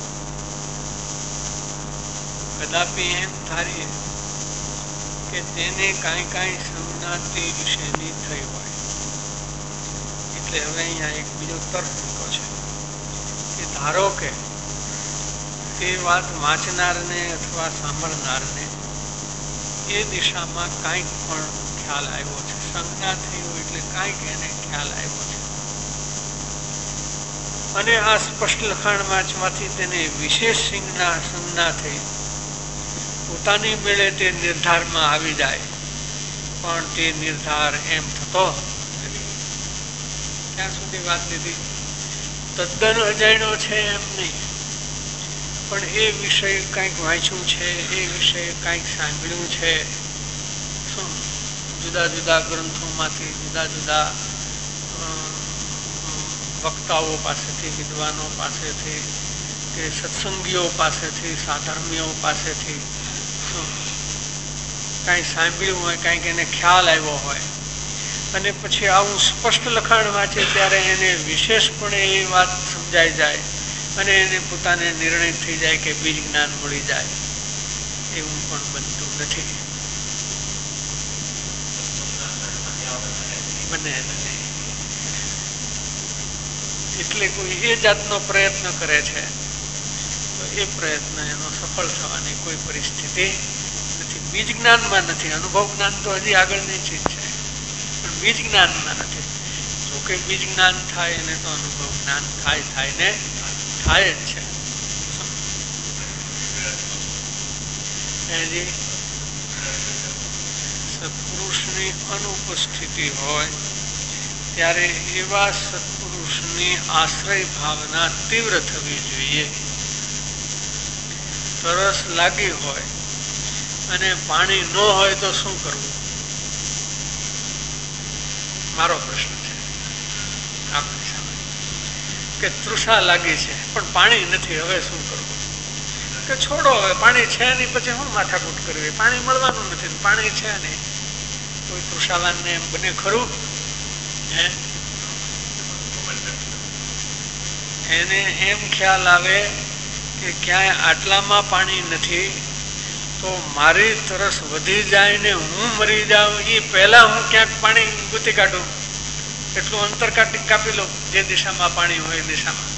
કદાપી એમ ધારીએ કે તેને કાંઈ કાંઈ સંજ્ઞાતિ વિશેની થઈ હોય, એટલે હવે અહીંયા એક બીજો તર્ક મૂક્યો છે કે ધારો કે તે વાત વાંચનારને અથવા સાંભળનારને એ દિશામાં કાંઈક પણ ખ્યાલ આવ્યો છે, સંજ્ઞા થઈ હોય એટલે કાંઈક એને ખ્યાલ આવ્યો છે, અને આ સ્પષ્ટ લખાણ વાંચવાથી તેને વિશેષ સંજ્ઞા સંજ્ઞા થઈ પોતાની મેળે તે નિર્ધારમાં આવી જાય, પણ તે નિર્ધાર એમ થતો નથી. ક્યાં સુધી વાત લીધી? તદ્દન અજાણ્યો છે એમ નહીં, પણ એ વિષય કંઈક વાંચ્યું છે, એ વિષય કંઈક સાંભળ્યું છે, શું જુદા જુદા ગ્રંથોમાંથી જુદા જુદા વક્તાઓ પાસેથી, વિદ્વાનો પાસેથી કે સત્સંગીઓ પાસેથી, સાધર્મીઓ પાસેથી શું કાંઈ સાંભળ્યું હોય, કાંઈક એને ખ્યાલ આવ્યો હોય, અને પછી આવું સ્પષ્ટ લખાણ વાંચે ત્યારે એને વિશેષપણે એ વાત સમજાઈ જાય અને એને પોતાને નિર્ણય થઈ જાય કે બીજ જ્ઞાન મળી જાય. એવું પણ બનતું નથી, બને નહીં. એટલે કોઈ એ જાતનો પ્રયત્ન કરે છે તો એ પ્રયત્ન એનો સફળ થવાની કોઈ પરિસ્થિતિ નથી. બીજ જ્ઞાનમાં નથી, અનુભવ જ્ઞાન તો હજી આગળની ચીજ છે, પણ બીજ જ્ઞાનમાં નથી. જોકે બીજ જ્ઞાન થાય એને તો અનુભવ જ્ઞાન થાય થાય ને થાય જ છે. સત્પુરુષની અનુપસ્થિતિ હોય ત્યારે એવા સત્પુરુષની આશ્રય ભાવના તીવ્ર થવી જોઈએ. તરસ લાગી હોય અને પાણી ન હોય તો શું કરવું? મારો પ્રશ્ન છે આપણી સામે કે તૃષા લાગી છે પણ પાણી નથી, હવે શું કરવું? કે છોડો, હવે પાણી છે નહીં, પછી શું માથાકૂટ કરવી? પાણી મળવાનું નથી, પાણી છે નહીં. કોઈ તૃષાવાનને એમ બને ખરું? હે એને એમ ખ્યાલ આવે કે ક્યાંય આટલામાં પાણી નથી તો મારી તરસ વધી જાય ને હું મરી જાઉં, એ પહેલા હું ક્યાંક પાણી ગૂંથી કાઢું, એટલું અંતર કાઢી કાપી લઉં જે દિશામાં પાણી હોય એ દિશામાં.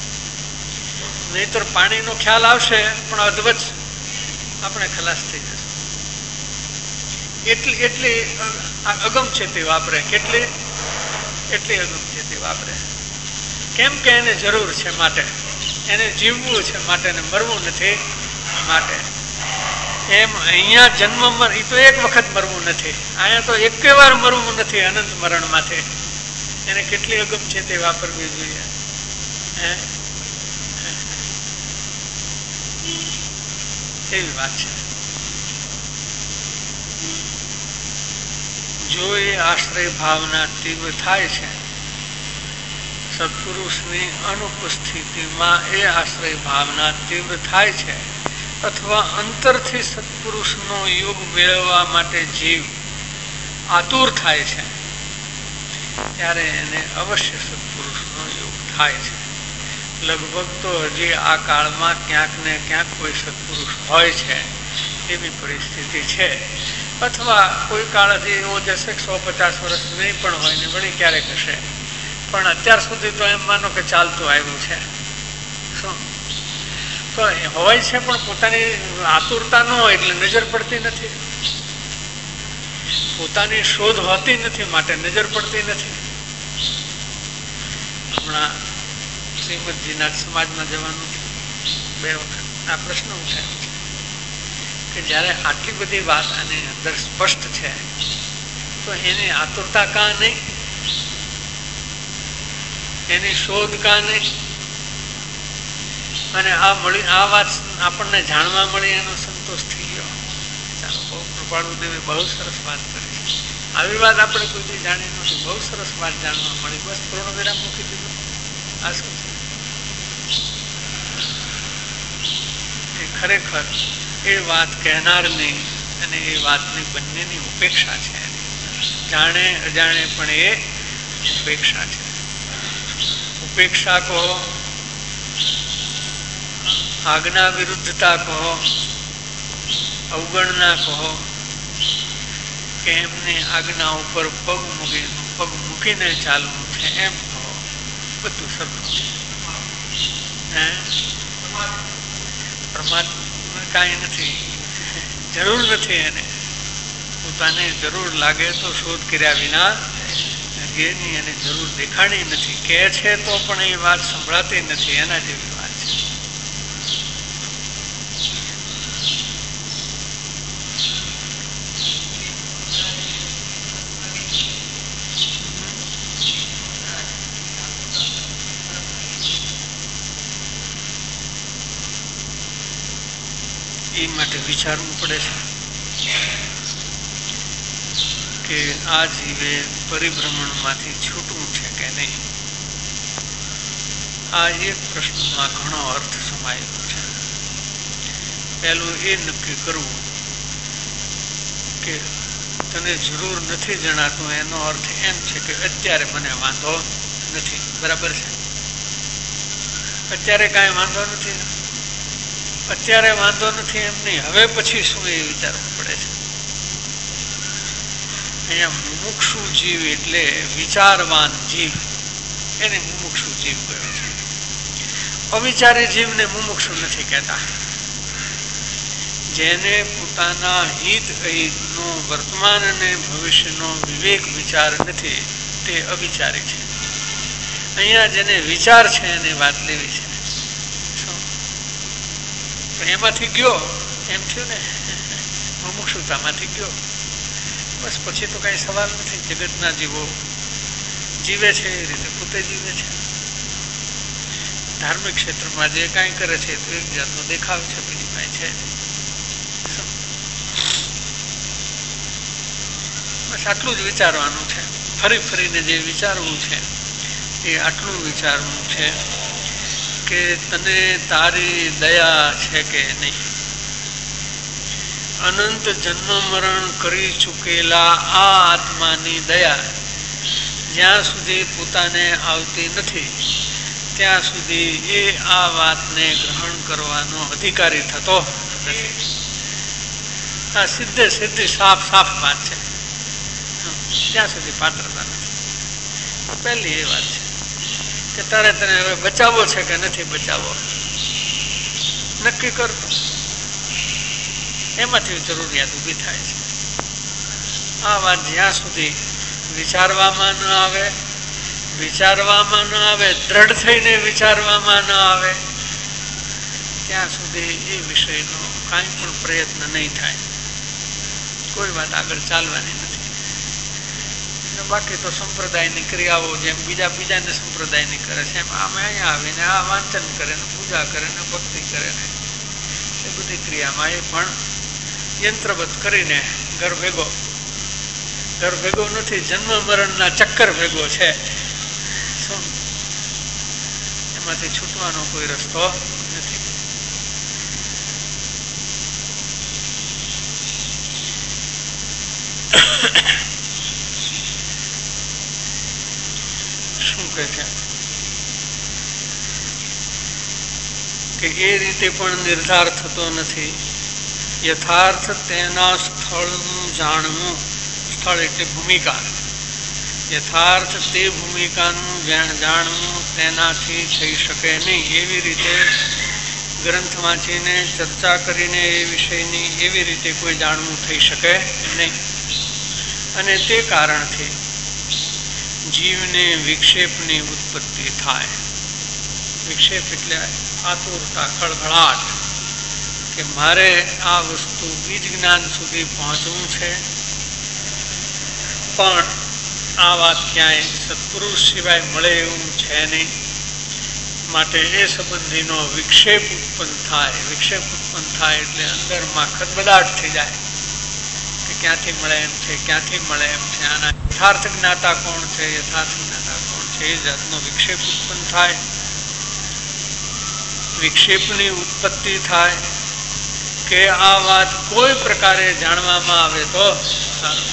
નહીતર પાણીનો ખ્યાલ આવશે પણ અદવચ આપણે ખલાસ થઈ જશે. એટલી એટલી અગમચેતી વાપરે. કેટલી એટલી અગમચેતી વાપરે. કેમ કે એને જરૂર છે માટે, એને જીવવું છે માટે, એને મરવું નથી માટે. એમ અહીંયા જન્મ મર એ તો એક વખત મરવું નથી, અહીંયા તો એકે વાર મરવું નથી અનંત મરણમાંથી. એને કેટલી અગમચેતી વાપરવી જોઈએ. હે એવી વાત છે. જો એ આશ્રય ભાવના તીવ્ર થાય છે, સત્પુરુષની અનુપસ્થિતિમાં એ આશ્રય ભાવના તીવ્ર થાય છે, અથવા અંતરથી સત્પુરુષનો યોગ મેળવવા માટે જીવ આતુર થાય છે, ત્યારે એને અવશ્ય સત્પુરુષનો યોગ થાય છે. લગભગ તો હજી આ કાળમાં ક્યાંક ને ક્યાંક કોઈ સત્પુરુષ હોય છે એવી પરિસ્થિતિ છે. અથવા કોઈ કાળથી એવો જશે સો પચાસ વર્ષ નહીં પણ હોય ને વળી ક્યારેક હશે. પણ અત્યાર સુધી તો એમ માનો કે ચાલતું આવ્યું છે. શું તો હોય છે, પણ પોતાની આતુરતા ન હોય એટલે નજર પડતી નથી, પોતાની શોધ હોતી નથી માટે નજર પડતી નથી. હમણાં શ્રીમદજીના સમાજમાં જવાનું બે વખત આ પ્રશ્ન ઉઠાયો કે જ્યારે આટલી બધી વાત આની અંદર સ્પષ્ટ છે તો એની આતુરતા કાં નહીં, એની શોધ કાં નહીં? અને આ મળી આ વાત આપણને જાણવા મળી એનો સંતોષ થઈ ગયો. ચાલો, બહુ કૃપાળુ દેવે બહુ સરસ વાત કરી. આવી વાત આપણે કોઈ જાણી નથી, બહુ સરસ વાત જાણવા મળી. બસ પૂર્ણ વિરામ મૂકી દીધું. આ શું છે? એ ખરેખર એ વાત કહેનારની અને એ વાતની બંનેની ઉપેક્ષા છે. જાણે અજાણે પણ એ ઉપેક્ષા છે. ઉપેક્ષા કહો, આજ્ઞા વિરુદ્ધતા કહો, અવગણના કહો, કે એમને આજ્ઞા ઉપર પગ મૂકી પગ મૂકીને ચાલવું છે એમ કહો, બધું સરખું છે. હે પરમાત્મા કાંઈ નથી, જરૂર નથી એને. પોતાને જરૂર લાગે તો શોધ કર્યા વિના એની એને જરૂર દેખાણી નથી. કહે છે તો પણ એ વાત સંભળાતી નથી. એના જેવી વાત છે. એ માટે વિચારવું પડે છે કે આ જીવે પરિભ્રમણમાંથી છૂટવું છે કે નહીં. આ એક પ્રશ્નમાં ઘણો અર્થ સમાયેલો છે. પહેલું એ નક્કી કરવું કે તને જરૂર નથી જણાતું, એનો અર્થ એમ છે કે અત્યારે મને વાંધો નથી. બરાબર છે? અત્યારે કાંઈ વાંધો નથી, અત્યારે વાંધો નથી એમ નહીં, હવે પછી શું એ વિચારવું પડે છે. અહીંયા મુમુક્ષુ જીવ એટલે વિચારવાન જીવ, એને મુમુક્ષુ જીવ કહે છે. અવિચારી જીવને મુમુક્ષુ નથી કહેતા. જેને પોતાના હિત અહિતનો વર્તમાન અને ભવિષ્યનો વિવેક વિચાર નથી તે અવિચારી છે. અહીંયા જેને વિચાર છે એને વાત લેવી છે. તો એમાંથી ગયો એમ થયું ને, મુમુક્ષુતામાંથી ગયો. બસ પછી તો કાંઈ સવાલ નથી. જગતના જીવો જીવે છે એ રીતે પોતે જીવે છે. ધાર્મિક ક્ષેત્રમાં જે કાંઈ કરે છે તો એક જાતનો દેખાવ છે, બીજું કાંઈ છે. બસ આટલું જ વિચારવાનું છે. ફરી ફરીને જે વિચારવું છે એ આટલું વિચારવું છે કે તને તારી દયા છે કે નહીં. અનંત જન્મ મરણ કરી ચૂકેલા આ આત્માની દયા જ્યાં સુધી પોતાને આવતી નથી ત્યાં સુધી એ આ વાતને ગ્રહણ કરવાનો અધિકારી થતો નથી. આ સીધે સીધી સાફ સાફ વાત છે. ત્યાં સુધી પાત્રતા નથી. પહેલી એ વાત છે કે તારે તને હવે બચાવવો છે કે નથી બચાવવો નક્કી કરતો. એમાંથી જરૂરિયાત ઊભી થાય છે. આ વાત જ્યાં સુધી વિચારવામાં ન આવે, વિચારવામાં ન આવે, દ્રઢ થઈને વિચારવામાં ન આવે, ત્યાં સુધી એ વિષયનો કાંઈ પણ પ્રયત્ન નહીં થાય, કોઈ વાત આગળ ચાલવાની નથી. બાકી તો સંપ્રદાયની ક્રિયાઓ જેમ બીજા બીજાને સંપ્રદાયની કરે છે એમ આમે અહીંયા આવીને આ વાંચન કરે ને પૂજા કરે ને ભક્તિ કરે ને એ બધી ક્રિયામાં એ પણ યંત્રબદ્ધ કરીને ઘર ભેગો ઘર ભેગો નથી, જન્મ મરણના ચક્કર ભેગો છે. શું એમાંથી છૂટવાનો કોઈ રસ્તો નથી. શું કહે છે કે એ રીતે પણ નિર્ધાર થતો નથી. યથાર્થ તેના સ્થળનું જાણવું, સ્થળ એટલે ભૂમિકા, યથાર્થ તે ભૂમિકાનું જાણવું તેનાથી થઈ શકે નહીં. એવી રીતે ગ્રંથ વાંચીને ચર્ચા કરીને એ વિષયની એવી રીતે કોઈ જાણવું થઈ શકે નહીં. અને તે કારણથી જીવને વિક્ષેપની ઉત્પત્તિ થાય. વિક્ષેપ એટલે આતુરતા, ખળભળાટ, કે મારે આ વસ્તુ બીજ જ્ઞાન સુધી પહોંચવું છે, પણ આ વાત ક્યાંય સત્પુરુષ સિવાય મળે એવું છે નહીં, માટે એ સંબંધીનો વિક્ષેપ ઉત્પન્ન થાય. વિક્ષેપ ઉત્પન્ન થાય એટલે અંદરમાં ખદબદાટ થઈ જાય કે ક્યાંથી મળે એમ છે, ક્યાંથી મળે એમ છે, આના યથાર્થ જ્ઞાતા કોણ છે, યથાર્થ જ્ઞાતા કોણ છે, એ જાતનો વિક્ષેપ ઉત્પન્ન થાય. વિક્ષેપની ઉત્પત્તિ થાય કે આ વાત કોઈ પ્રકારે જાણવામાં આવે તો સારું.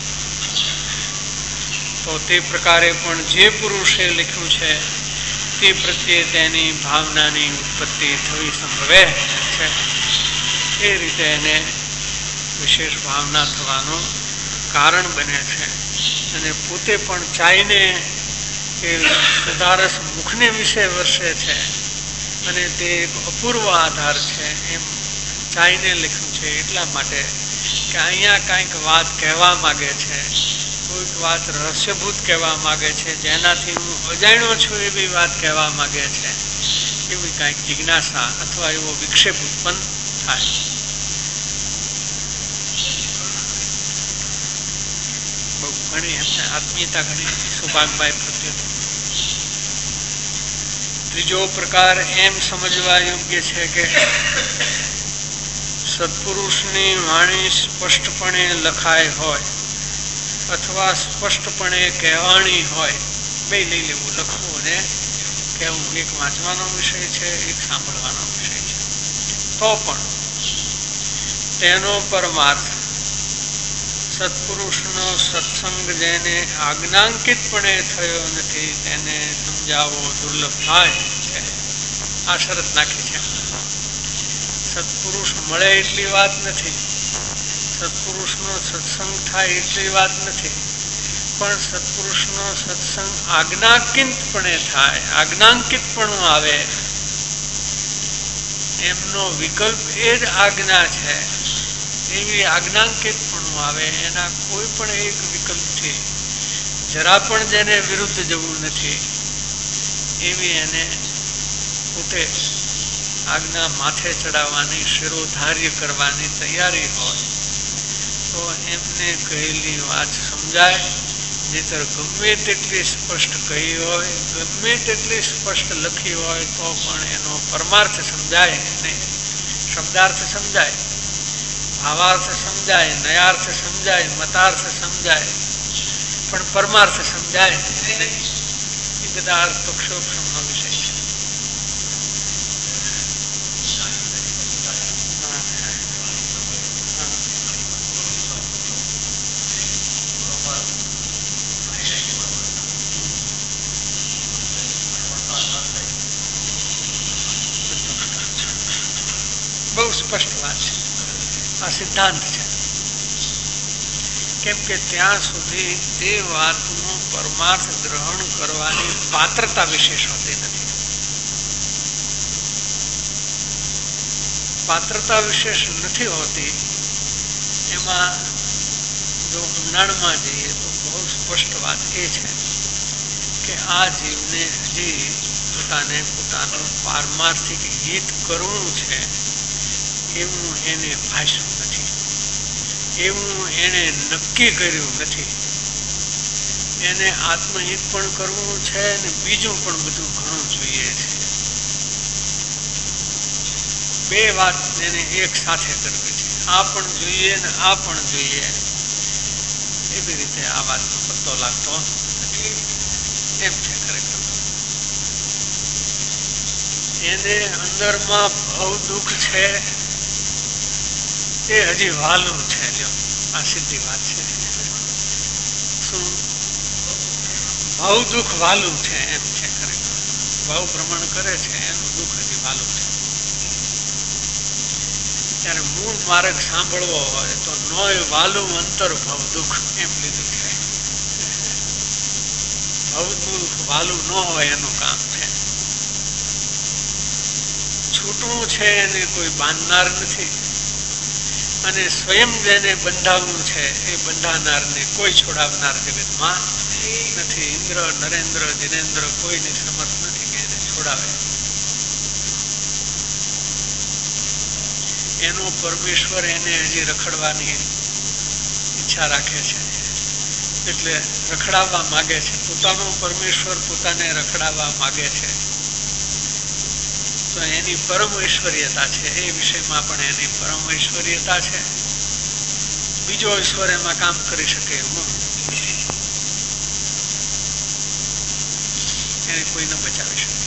તો તે પ્રકારે પણ જે પુરુષે લખ્યું છે તે પ્રત્યે તેની ભાવનાની ઉત્પત્તિ થવી સંભવે છે. એ રીતે એને વિશેષ ભાવના થવાનું કારણ બને છે. અને પોતે પણ ચાઈને એ સુધારસ મુખને વિશે વર્ષે છે અને તે એક અપૂર્વ આધાર છે એમ ચાઈને લખ્યું છે. એટલા માટે કે અહીંયા કાંઈક વાત કહેવા માગે છે, કોઈક વાત રહસ્યભૂત કહેવા માગે છે, જેનાથી હું અજાણ્યો છું એવી વાત કહેવા માગે છે, એવી કાંઈક જિજ્ઞાસા અથવા એવો વિક્ષેપ ઉત્પન્ન થાય. બહુ ઘણી એમને આત્મીયતા ઘણી સૌભાગભાઈ પ્રત્યે. ત્રીજો પ્રકાર એમ સમજવા યોગ્ય છે કે સત્પુરુષની વાણી સ્પષ્ટપણે લખાય હોય અથવા સ્પષ્ટપણે કહેવાણી હોય, બે લઈ લેવું, લખવું અને કહેવું. એક વાંચવાનો વિષય છે, એક સાંભળવાનો વિષય છે. તો પણ તેનો પરમાર્થ સત્પુરુષનો સત્સંગ જેને આજ્ઞાંકિતપણે થયો નથી તેને સમજાવવો દુર્લભ થાય છે. આ શરત નાખી છે. સત્પુરુષ મળે એટલી વાત નથી, સત્પુરુષનો સત્સંગ થાય એટલી વાત નથી, પણ સત્પુરુષનો સત્સંગ આજ્ઞાંકિતપણે થાય, આજ્ઞાંકિતપણું આવે, એમનો વિકલ્પ એ જ આજ્ઞા છે, એવી આજ્ઞાંકિતપણું આવે. એના કોઈ પણ એક વિકલ્પથી જરા પણ જેને વિરુદ્ધ જવું નથી એવી એને પોતે આજ્ઞા માથે ચડાવવાની, શિરોધાર્ય કરવાની તૈયારી હોય તો એમને કહેલી વાત સમજાય. નહીંતર ગમે તેટલી સ્પષ્ટ કહી હોય, ગમે તેટલી સ્પષ્ટ લખી હોય તો પણ એનો પરમાર્થ સમજાય નહીં. શબ્દાર્થ સમજાય, ભાવાર્થ સમજાય, નયાર્થ સમજાય, મતાર્થ સમજાય, પણ પરમાર્થ સમજાય નહીં. એ બધા અર્થ તો ક્ષોભનો વિષય છે. બહુ સ્પષ્ટ વાત છે. આ સિદ્ધાંત છે. કેમ કે ત્યાં સુધી તે વાતનું પરમાર્થ ગ્રહણ કરવાની પાત્રતા વિશેષ હોતી નથી. પાત્રતા વિશેષ નથી હોતી. એમાં જો ઊંડાણમાં જઈએ તો બહુ સ્પષ્ટ વાત એ છે કે આ જીવને હજી પોતાને પોતાનું પારમાર્થિક હિત કરવું છે એવું એને ભાષ્યું નથી, એવું એને નક્કી કર્યું નથી. એને આત્મહિત પણ કરવું છે ને બીજું પણ બધું ઘણું જોઈએ છે. બે વાત એને એક સાથે કરવી છે, આ પણ જોઈએ ને આ પણ જોઈએ. એવી રીતે આ વાતનો પત્તો લાગતો નથી. એમ છે ખરેખર એને અંદરમાં ભવ દુઃખ છે એ હજી વાલું છે. જો આ સીધી વાત છે. શું ભાવ દુઃખ વાલું છે એમ છે ખરેખર. ભાવ ભ્રમણ કરે છે એનું દુઃખ હજી વાલું છે. ત્યારે મૂળ માર્ગ સાંભળવો હોય તો નોય વાલું અંતર ભવ દુઃખ એમ લીધું છે. ભવ દુઃખ વાલું ન હોય એનું કામ છે. છૂટવું છે એને કોઈ બાંધનાર નથી અને સ્વયં જેને બંધાવવું છે એ બંધાનારને કોઈ છોડાવનાર જગતમાં નથી. ઇન્દ્ર નરેન્દ્ર દિનેન્દ્ર કોઈને સમર્થ નથી કે એને છોડાવે. એનો પરમેશ્વર એને હજી રખડવાની ઈચ્છા રાખે છે એટલે રખડાવવા માગે છે. પોતાનો પરમેશ્વર પોતાને રખડાવવા માગે છે તો એની પરમ ઐશ્વર્યતા છે. એ વિષયમાં પણ એની પરમ ઐશ્વર્યતા છે. બીજો ઈશ્વર એમાં કામ કરી શકે એવું એને કોઈ ન બચાવી શકે.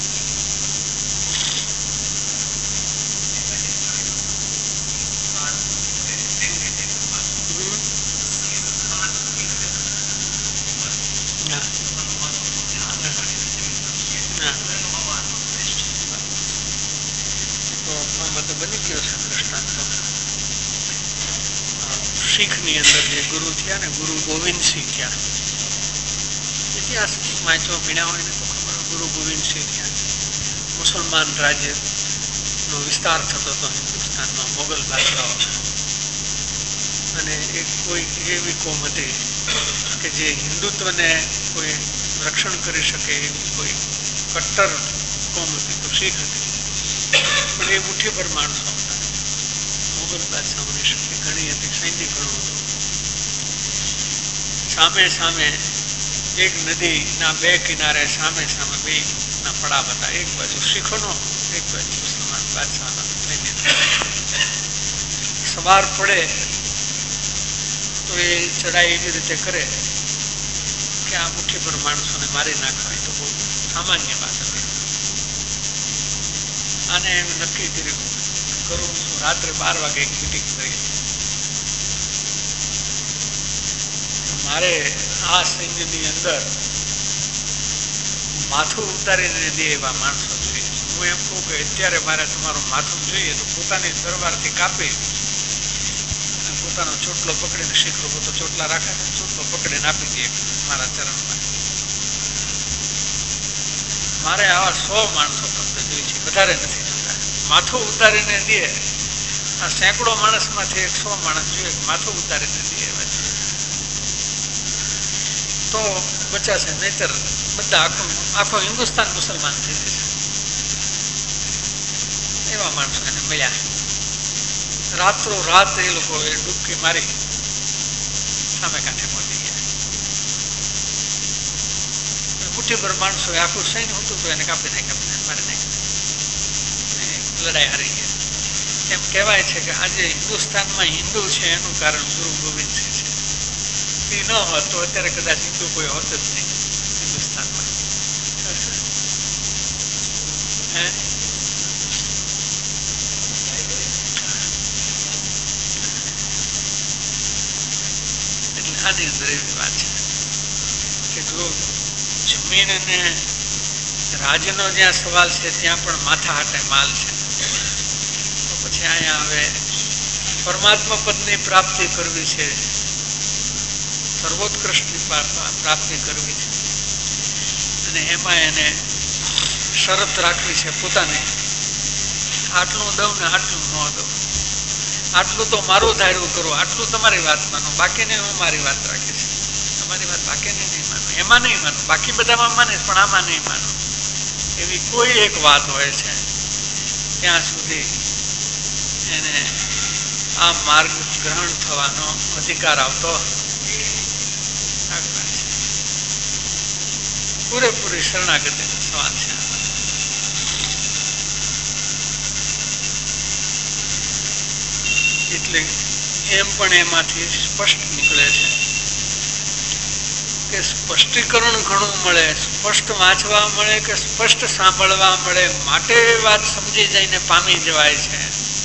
શીખની અંદર જે ગુરુ થયા ને ગુરુ ગોવિંદસિંહ થયા. ઇતિહાસ વાંચવા ભણ્યા હોય ને તો ખબર ગુરુ ગોવિંદસિંહ થયા. મુસલમાન રાજ્યનો વિસ્તાર થતો હતો હિન્દુસ્તાનમાં મોગલ બાદશાહો અને એક કોઈ એવી કોમ હતી કે જે હિન્દુત્વને કોઈ રક્ષણ કરી શકે એવી કોઈ કટ્ટર કોમ હતી તો શીખ હતી. પણ એ મુઠ્ઠીભર માણસો હતા. મોગલ બાદશાહોની શક્તિ ઘણી હતી, સૈન્ય ઘણું હતું. સામે સામે એક નદીના બે કિનારે સામે સામે બે ના પડાવ હતા. એક બાજુ શીખોનો, એક બાજુ મુસલમાન બાદશાહના સૈન્ય. સવાર પડે તો એ ચડાઈ એવી રીતે કરે કે આ મુઠ્ઠીભર માણસોને મારી નાખવા તો બહુ સામાન્ય વાત હતી. અને એમ નક્કી કર્યું કરું છું રાત્રે બાર વાગે એક મિટિંગ કરી. મારે આ સૈન્યની અંદર માથું ઉતારીને દે એવા માણસો જોઈએ. હું એમ કહું કે અત્યારે મારે તમારું માથું જોઈએ તો પોતાની તરવારથી કાપી અને પોતાનો ચોટલો પકડીને શીખરો તો ચોટલા રાખે ને ચોટલો પકડીને આપી દે મારા ચરણમાં. મારે આવા સો માણસો ફક્ત જોઈએ છે, વધારે નથી જોતા. માથું ઉતારીને દે આ સેંકડો માણસમાંથી એક સો માણસ જોઈએ માથું ઉતારીને દે એવા તો બચાશે, નહીતર બધા આખો આખો હિન્દુસ્તાન મુસલમાન થઈ જશે. એવા માણસો એને મળ્યા. રાત્રો રાત એ લોકો એ ડૂબકી મારી સામે કાંઠે પહોંચી ગયા. મુઠ્ઠીભર માણસો આખું સૈન્ય હતું તો એને કાપી નાખ્યા, મારી નાખ્યા. લડાઈ હારી ગયા. એમ કહેવાય છે કે આજે હિન્દુસ્તાનમાં હિન્દુ છે એનું કારણ ગુરુ ગોવિંદસિંહ છે. એ ન હોત તો અત્યારે કદાચ હિન્દુ કોઈ હોત જ નહીં હિન્દુસ્તાનમાં. એટલે આની અંદર એવી વાત છે કે જો જમીન અને રાજ્યનો જ્યાં સવાલ છે ત્યાં પણ માથા હાટે માલ છે તો પછી અહીંયા હવે પરમાત્મા પદની પ્રાપ્તિ કરવી છે, સર્વોત્કૃષ્ટની પ્રાપ્તિ કરવી છે અને એમાં એને શરત રાખવી છે પોતાને આટલું દઉં ને આટલું ન દઉં. આટલું તો મારું ધાર્યું કરું, આટલું તમારી વાત માનો, બાકીને હું મારી વાત રાખીશ. તમારી વાત બાકીને નહીં માનો, એમાં નહીં માનો, બાકી બધામાં માને પણ આમાં નહીં માનો. એવી કોઈ એક વાત હોય છે ત્યાં સુધી એને આ માર્ગ ગ્રહણ થવાનો અધિકાર આવતો પૂરેપૂરી શરણાગતિનો સવાલ છે. એટલે એમ પણ એમાંથી સ્પષ્ટ નીકળે છે કે સ્પષ્ટીકરણ ઘણું મળે, સ્પષ્ટ વાંચવા મળે કે સ્પષ્ટ સાંભળવા મળે, માટે વાત સમજી જઈને પામી જવાય છે.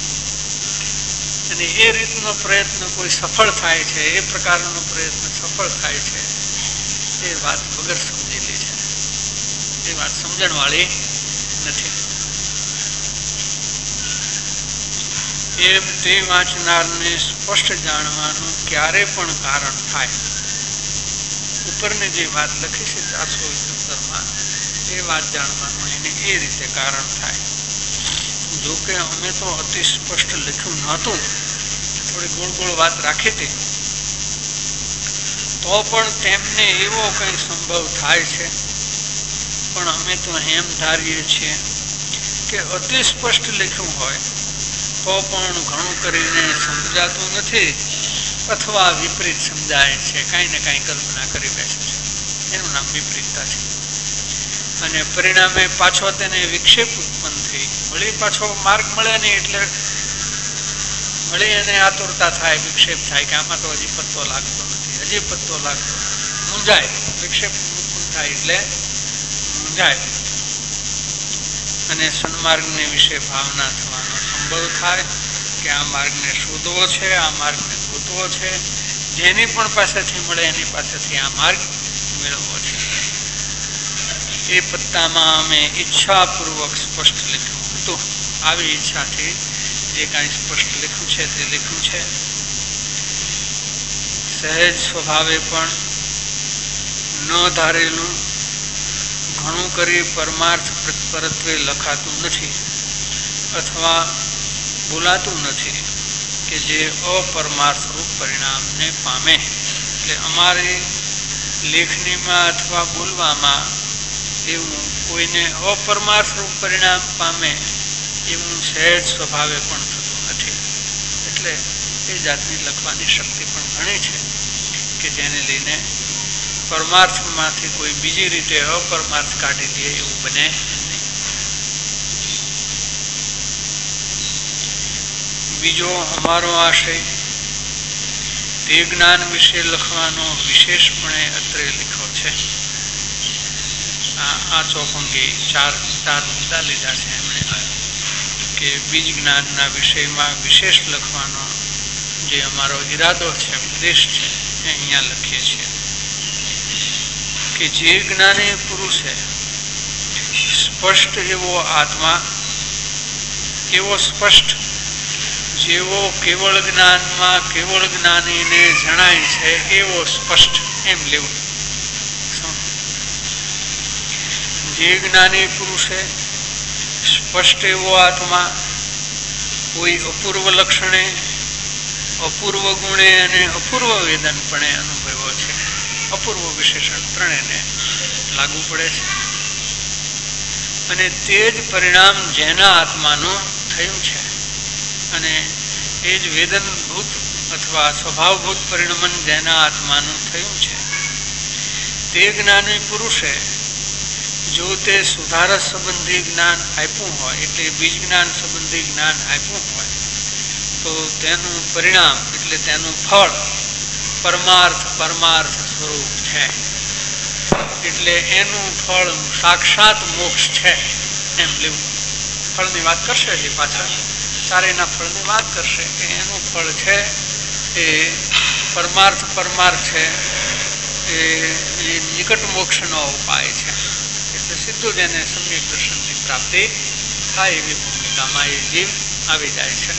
અને એ રીતનો પ્રયત્ન કોઈ સફળ થાય છે, એ પ્રકારનો પ્રયત્ન સફળ થાય છે, એ વાત વગર સમજેલી છે, એ વાત સમજણવાળી નથી. એમ તે વાંચનારને સ્પષ્ટ જાણવાનું ક્યારે પણ કારણ થાય. ઉપરની જે વાત લખી છે ચારસો ઇઠ્યોતેરમાં, એ વાત જાણવાનું એને એ રીતે કારણ થાય. જોકે અમે તો અતિ સ્પષ્ટ લખ્યું નહોતું, થોડી ગોળ ગોળ વાત રાખી હતી, તો પણ તેમને એવો કંઈ સંભવ થાય છે. પણ અમે તો એમ ધારીએ છીએ કે અતિ સ્પષ્ટ લખ્યું હોય તો પણ ઘણું કરીને સમજાતું નથી, અથવા વિપરીત સમજાય છે, કાંઈ ને કાંઈ કલ્પના કરી બેસે છે. એનું નામ વિપરીતતા છે. અને પરિણામે પાછો તેને વિક્ષેપ ઉત્પન્ન થઈ, વળી પાછો માર્ગ મળે નહીં એટલે વળી એને આતુરતા થાય, વિક્ષેપ થાય કે આમાં તો હજી પત્તો લાગતો નથી, હજી પત્તો લાગતો નથી, મૂંઝાય. વિક્ષેપ ઉત્પન્ન થાય એટલે મૂંઝાય અને સન્માર્ગને વિશે ભાવના થવાનો સંભવ થાય કે આ માર્ગને શોધવો છે, આ માર્ગને ગોતવો છે, જેની પણ પાસેથી મળે એની પાસેથી આ માર્ગ મેળવવો છે. એ પત્તામાં અમે ઈચ્છાપૂર્વક સ્પષ્ટ લખ્યું હતું. આવી ઈચ્છાથી જે કાંઈ સ્પષ્ટ લખ્યું છે તે લખ્યું છે. સહેજ સ્વભાવે પણ ન ધારેલું ઘણું કરી પરમાર્થ પરત્વે લખાતું નથી અથવા બોલાતું નથી કે જે અપરમાર્થ રૂપ પરિણામને પામે. એટલે અમારી લેખનીમાં અથવા બોલવામાં એવું કોઈને અપરમાર્થ રૂપ પરિણામ પામે એવું સહેજ સ્વભાવે પણ થતું નથી. એટલે એ જાતની લખવાની શક્તિ પણ ઘણી છે કે જેને લઈને પરમાર્થમાંથી કોઈ બીજી રીતે અપરમાર્થ કાઢી લે એવું બને નહીં. બીજો અમારો આશય તે જ્ઞાન વિશે લખવાનો વિશેષપણે અત્રે લખ્યો છે. આ ચોપંગી ચાર ચાર મુદ્દા લીધા છે એમણે કે બીજ જ્ઞાનના વિષયમાં વિશેષ લખવાનો જે અમારો ઈરાદો છે, ઉદ્દેશ છે, એ અહીંયા લખીએ છીએ કે જે જ્ઞાની પુરુષે સ્પષ્ટ એવો આત્મા, એવો સ્પષ્ટ જેવો કેવળ જ્ઞાનમાં કેવળ જ્ઞાનીને જણાય છે એવો સ્પષ્ટ એમ લેવું. જે જ્ઞાની પુરુષે સ્પષ્ટ એવો આત્મા કોઈ અપૂર્વ લક્ષણે, અપૂર્વ ગુણે અને અપૂર્વ વેદનપણે અનુભવ્યો છે. અપૂર્વ વિશેષણ ત્રણેયને લાગુ પડે છે. અને તે જ પરિણામ જેના આત્માનું થયું છે અને એ જ વેદનભૂત અથવા સ્વભાવભૂત પરિણમન જેના આત્માનું થયું છે, તે જ્ઞાની પુરુષે જો તે સુધારસ સંબંધી જ્ઞાન આપ્યું હોય, એટલે બીજ જ્ઞાન સંબંધી જ્ઞાન આપ્યું હોય, તો તેનું પરિણામ એટલે તેનું ફળ પરમાર્થ પરમાર્થ સ્વરૂપ છે. એટલે એનું ફળ સાક્ષાત મોક્ષ છે એમ લેવું. ફળની વાત કરશે એ પાછળ ચારેયના ફળની વાત કરશે કે એનું ફળ છે એ પરમાર્થ પરમાર્થ છે, એ નિકટ મોક્ષનો ઉપાય છે. એટલે સીધું જ એને સમ્યક દર્શનની પ્રાપ્તિ થાય એવી ભૂમિકામાં એ જીવ આવી જાય છે.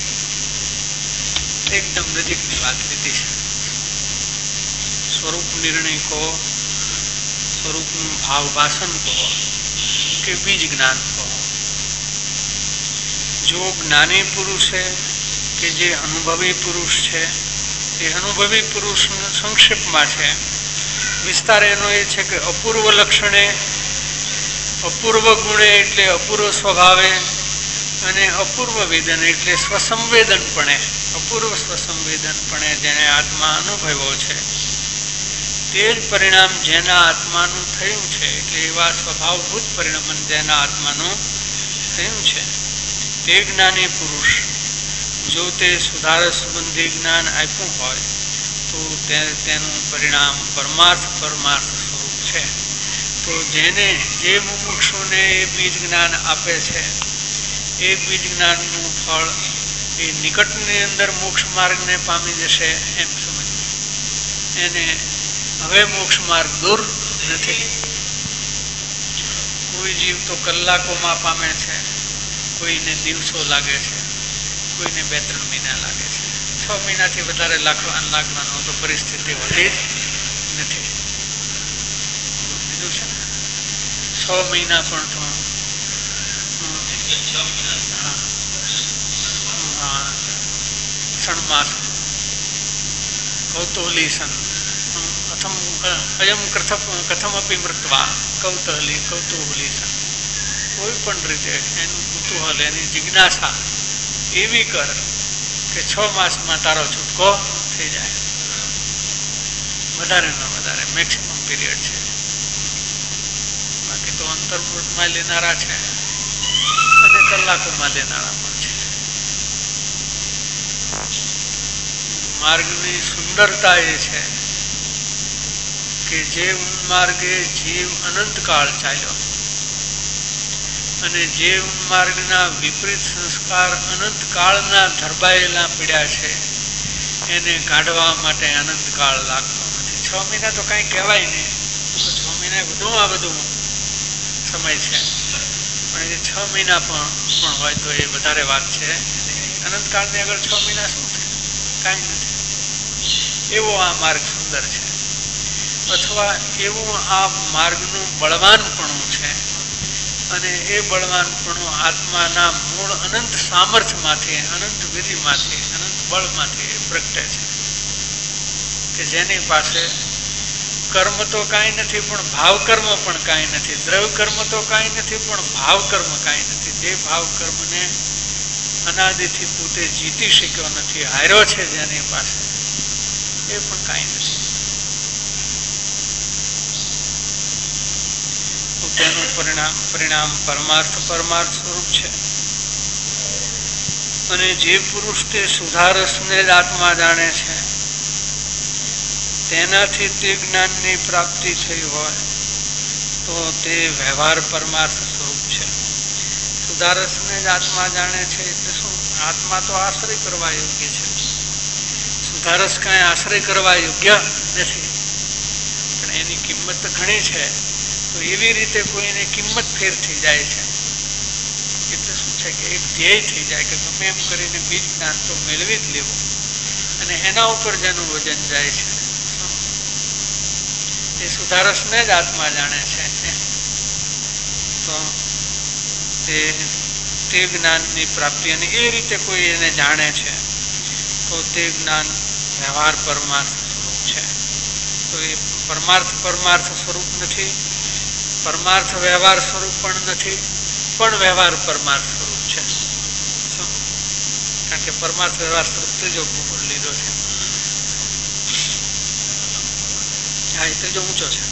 એકદમ નજીકની વાત લીધી છે. સ્વરૂપ નિર્ણય કહો, સ્વરૂપનું ભાવ ભાષણ કહો કે બીજ જ્ઞાન કહો, જો જ્ઞાની પુરુષે કે જે અનુભવી પુરુષ છે એ અનુભવી પુરુષ સંક્ષેપમાં છે. વિસ્તાર એનો એ છે કે અપૂર્વ લક્ષણે, અપૂર્વ ગુણે એટલે અપૂર્વ સ્વભાવે, અને અપૂર્વ વેદન એટલે સ્વસંવેદનપણે, અપૂર્વ સ્વસંવેદનપણે જેને આત્મા અનુભવ્યો છે તે જ પરિણામ જેના આત્માનું થયું છે. એટલે એવા સ્વભાવભૂત પરિણામ જેના આત્માનું થયું છે તે જ્ઞાની પુરુષ જો તે સુધારક સંબંધી જ્ઞાન આપ્યું હોય તો તે તેનું પરિણામ પરમાર્થ પરમાર્થ સ્વરૂપ છે. તો જેને જે મુમુક્ષુને એ બીજ જ્ઞાન આપે છે એ બીજ જ્ઞાનનું ફળ એ નિકટની અંદર મોક્ષ માર્ગને પામી જશે એમ સમજવું. એને હવે મોક્ષ માર્ગ દૂર નથી. કોઈ જીવ તો કલાકોમાં પામે છે, કોઈને દિવસો લાગે છે, કોઈને બે ત્રણ મહિના લાગે છે. છ મહિનાથી વધારે લાખવા લાગવાનો તો પરિસ્થિતિ હોતી જ નથી. બીજું છે છ મહિના પણ તો ષણમાસ કૌતૂહલી સન કથમ અયમ કથમ કથમપી મૃત્વા કૌતૂહલી કૌતૂહલી સન. કોઈ પણ રીતે એનું કુતૂહલ, એની જિજ્ઞાસા એવી કર કે છ માસમાં તારો છૂટકો થઈ જાય. વધારેમાં વધારે મેક્સિમમ પીરિયડ છે. બાકી તો અંતર્મુખમાં લેનારા છે અને કલાકોમાં લેનારા પણ છે. માર્ગની સુંદરતા એ છે કે જે માર્ગે જીવ અનંતકાળ ચાલ્યો અને જે માર્ગના વિપરીત સંસ્કાર અનંતકાળના ધરબાયેલા પીડ્યા છે એને કાઢવા માટે અનંતકાળ લાગતો નથી. છ મહિના તો કાંઈ કહેવાય નહીં. તો છ મહિના વધુમાં વધુ સમય છે, પણ એ છ મહિના પણ પણ હોય તો એ વધારે વાત છે. અનંતકાળની આગળ છ મહિના શું છે? કાંઈ નથી. એવો આ માર્ગ સુંદર છે. અથવા એવું આ માર્ગનું બળવાનપણું છે અને એ બળવાનપણું આત્માના મૂળ અનંત સામર્થ્યમાંથી, અનંત વિધિમાંથી, અનંત બળમાંથી પ્રગટે છે કે જેની પાસે કર્મ તો કાંઈ નથી પણ ભાવ કર્મ પણ કાંઈ નથી, દ્રવ્ય કર્મ તો કાંઈ નથી પણ ભાવ કર્મ કાંઈ નથી. જે ભાવ કર્મને અનાદિથી પોતે જીતી શક્યો નથી, હાર્યો છે જેની પાસે, એ પણ કાંઈ નથી. તેનું પરિણામ પરિણામ પરમાર્થ પરમાર્થ સ્વરૂપ છે. અને જે પુરુષ તે સુધારસને જ આત્મા જાણે છે તેનાથી તે જ્ઞાનની પ્રાપ્તિ થઈ હોય તો તે વ્યવહાર પરમાર્થ સ્વરૂપ છે. સુધારસને જ આત્મા જાણે છે એટલે શું? આત્મા તો આશ્રય કરવા યોગ્ય છે. સુધારસ કાંઈ આશ્રય કરવા યોગ્ય નથી, પણ એની કિંમત ઘણી છે. તો એવી રીતે કોઈને કિંમત ફેર થઈ જાય છે. એટલે શું છે કે એક ધ્યેય થઈ જાય કે ગમે એમ કરીને બીજ જ્ઞાન તો મેળવી જ લેવું, અને એના ઉપર જેનું વજન જાય છે એ સુધારસને જ આત્મા જાણે છે. તો તે તે જ્ઞાનની પ્રાપ્તિ, અને એ રીતે કોઈ એને જાણે છે તો તે જ્ઞાન વ્યવહાર પરમાર્થ સ્વરૂપ છે. તો એ પરમાર્થ પરમાર્થ સ્વરૂપ નથી, પરમાર્થ વ્યવહાર સ્વરૂપ પણ નથી, પણ વ્યવહાર પરમાર્થ સ્વરૂપ છે. કારણ કે પરમાર્થ વ્યવહાર સ્વરૂપ ત્રીજો લીધો છે. હા, એ ત્રીજો ઊંચો છે.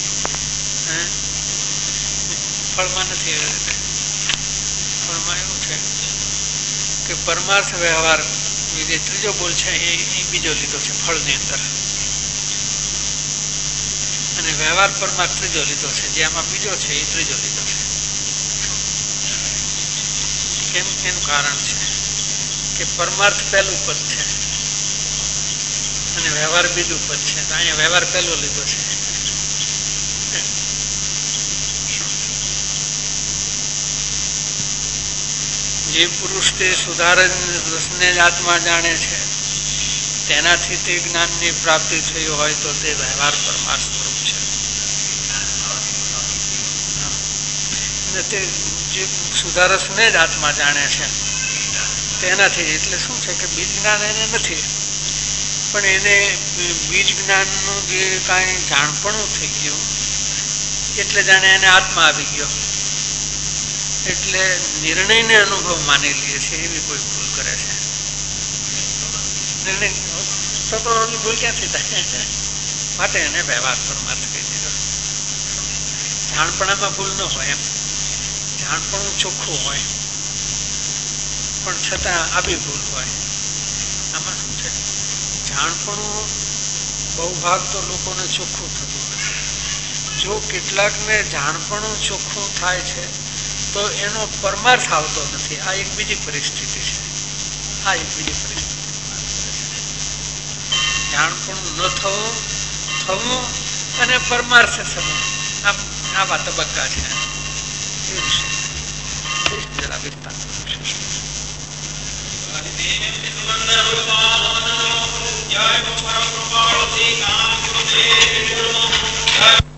ફળમાં નથી. એવી રીતે ફળમાં એવું છે કે પરમાર્થ વ્યવહાર જે ત્રીજો બોલ છે એ બીજો લીધો છે ફળની અંદર, અને વ્યવહાર પરમાર્થ ત્રીજો લીધો છે. જે આમાં બીજો છે એ ત્રીજો લીધો છે. કેમ? એનું કારણ છે કે પરમાર્થ પહેલું પદ છે અને વ્યવહાર બીજું પદ છે. તો અહીંયા વ્યવહાર પહેલો લીધો છે. જે પુરુષ તે સુધારસને જ આત્મા જાણે છે તેનાથી તે જ્ઞાનની પ્રાપ્તિ થઈ હોય તો તે વ્યવહાર પરમાર્થ સ્વરૂપ છે. અને તે જે સુધારસને જ આત્મા જાણે છે તેનાથી એટલે શું છે કે બીજ જ્ઞાન એને નથી, પણ એને બીજ જ્ઞાનનું જે કાંઈ જાણપણું થઈ ગયું એટલે જાણે એને આત્મા આવી ગયો, એટલે નિર્ણયને અનુભવ માની લે છે. એવી કોઈ ભૂલ કરે છે નિર્ણય તો તો ભૂલ ક્યાંથી થાય? માટે એને વ્યવહાર પરમાર્થ કહી દીધો. જાણપણામાં ભૂલ ન હોય, એમ જાણપણું ચોખ્ખું હોય પણ છતાં આવી ભૂલ હોય. આમાં શું છે, જાણપણું બહુ ભાગ તો લોકોને ચોખ્ખું થતું નથી. જો કેટલાકને જાણપણું ચોખ્ખું થાય છે તો એનો પરમાર્થ આવતો નથી. આ એક બીજી પરિસ્થિતિ છે. આ એક બીજી પરિસ્થિતિ જાણપણું ન થવું થવું અને પરમાર્થ થવું, આમ આવા તબક્કા છે. એ વિશે જરા વિસ્તાર જય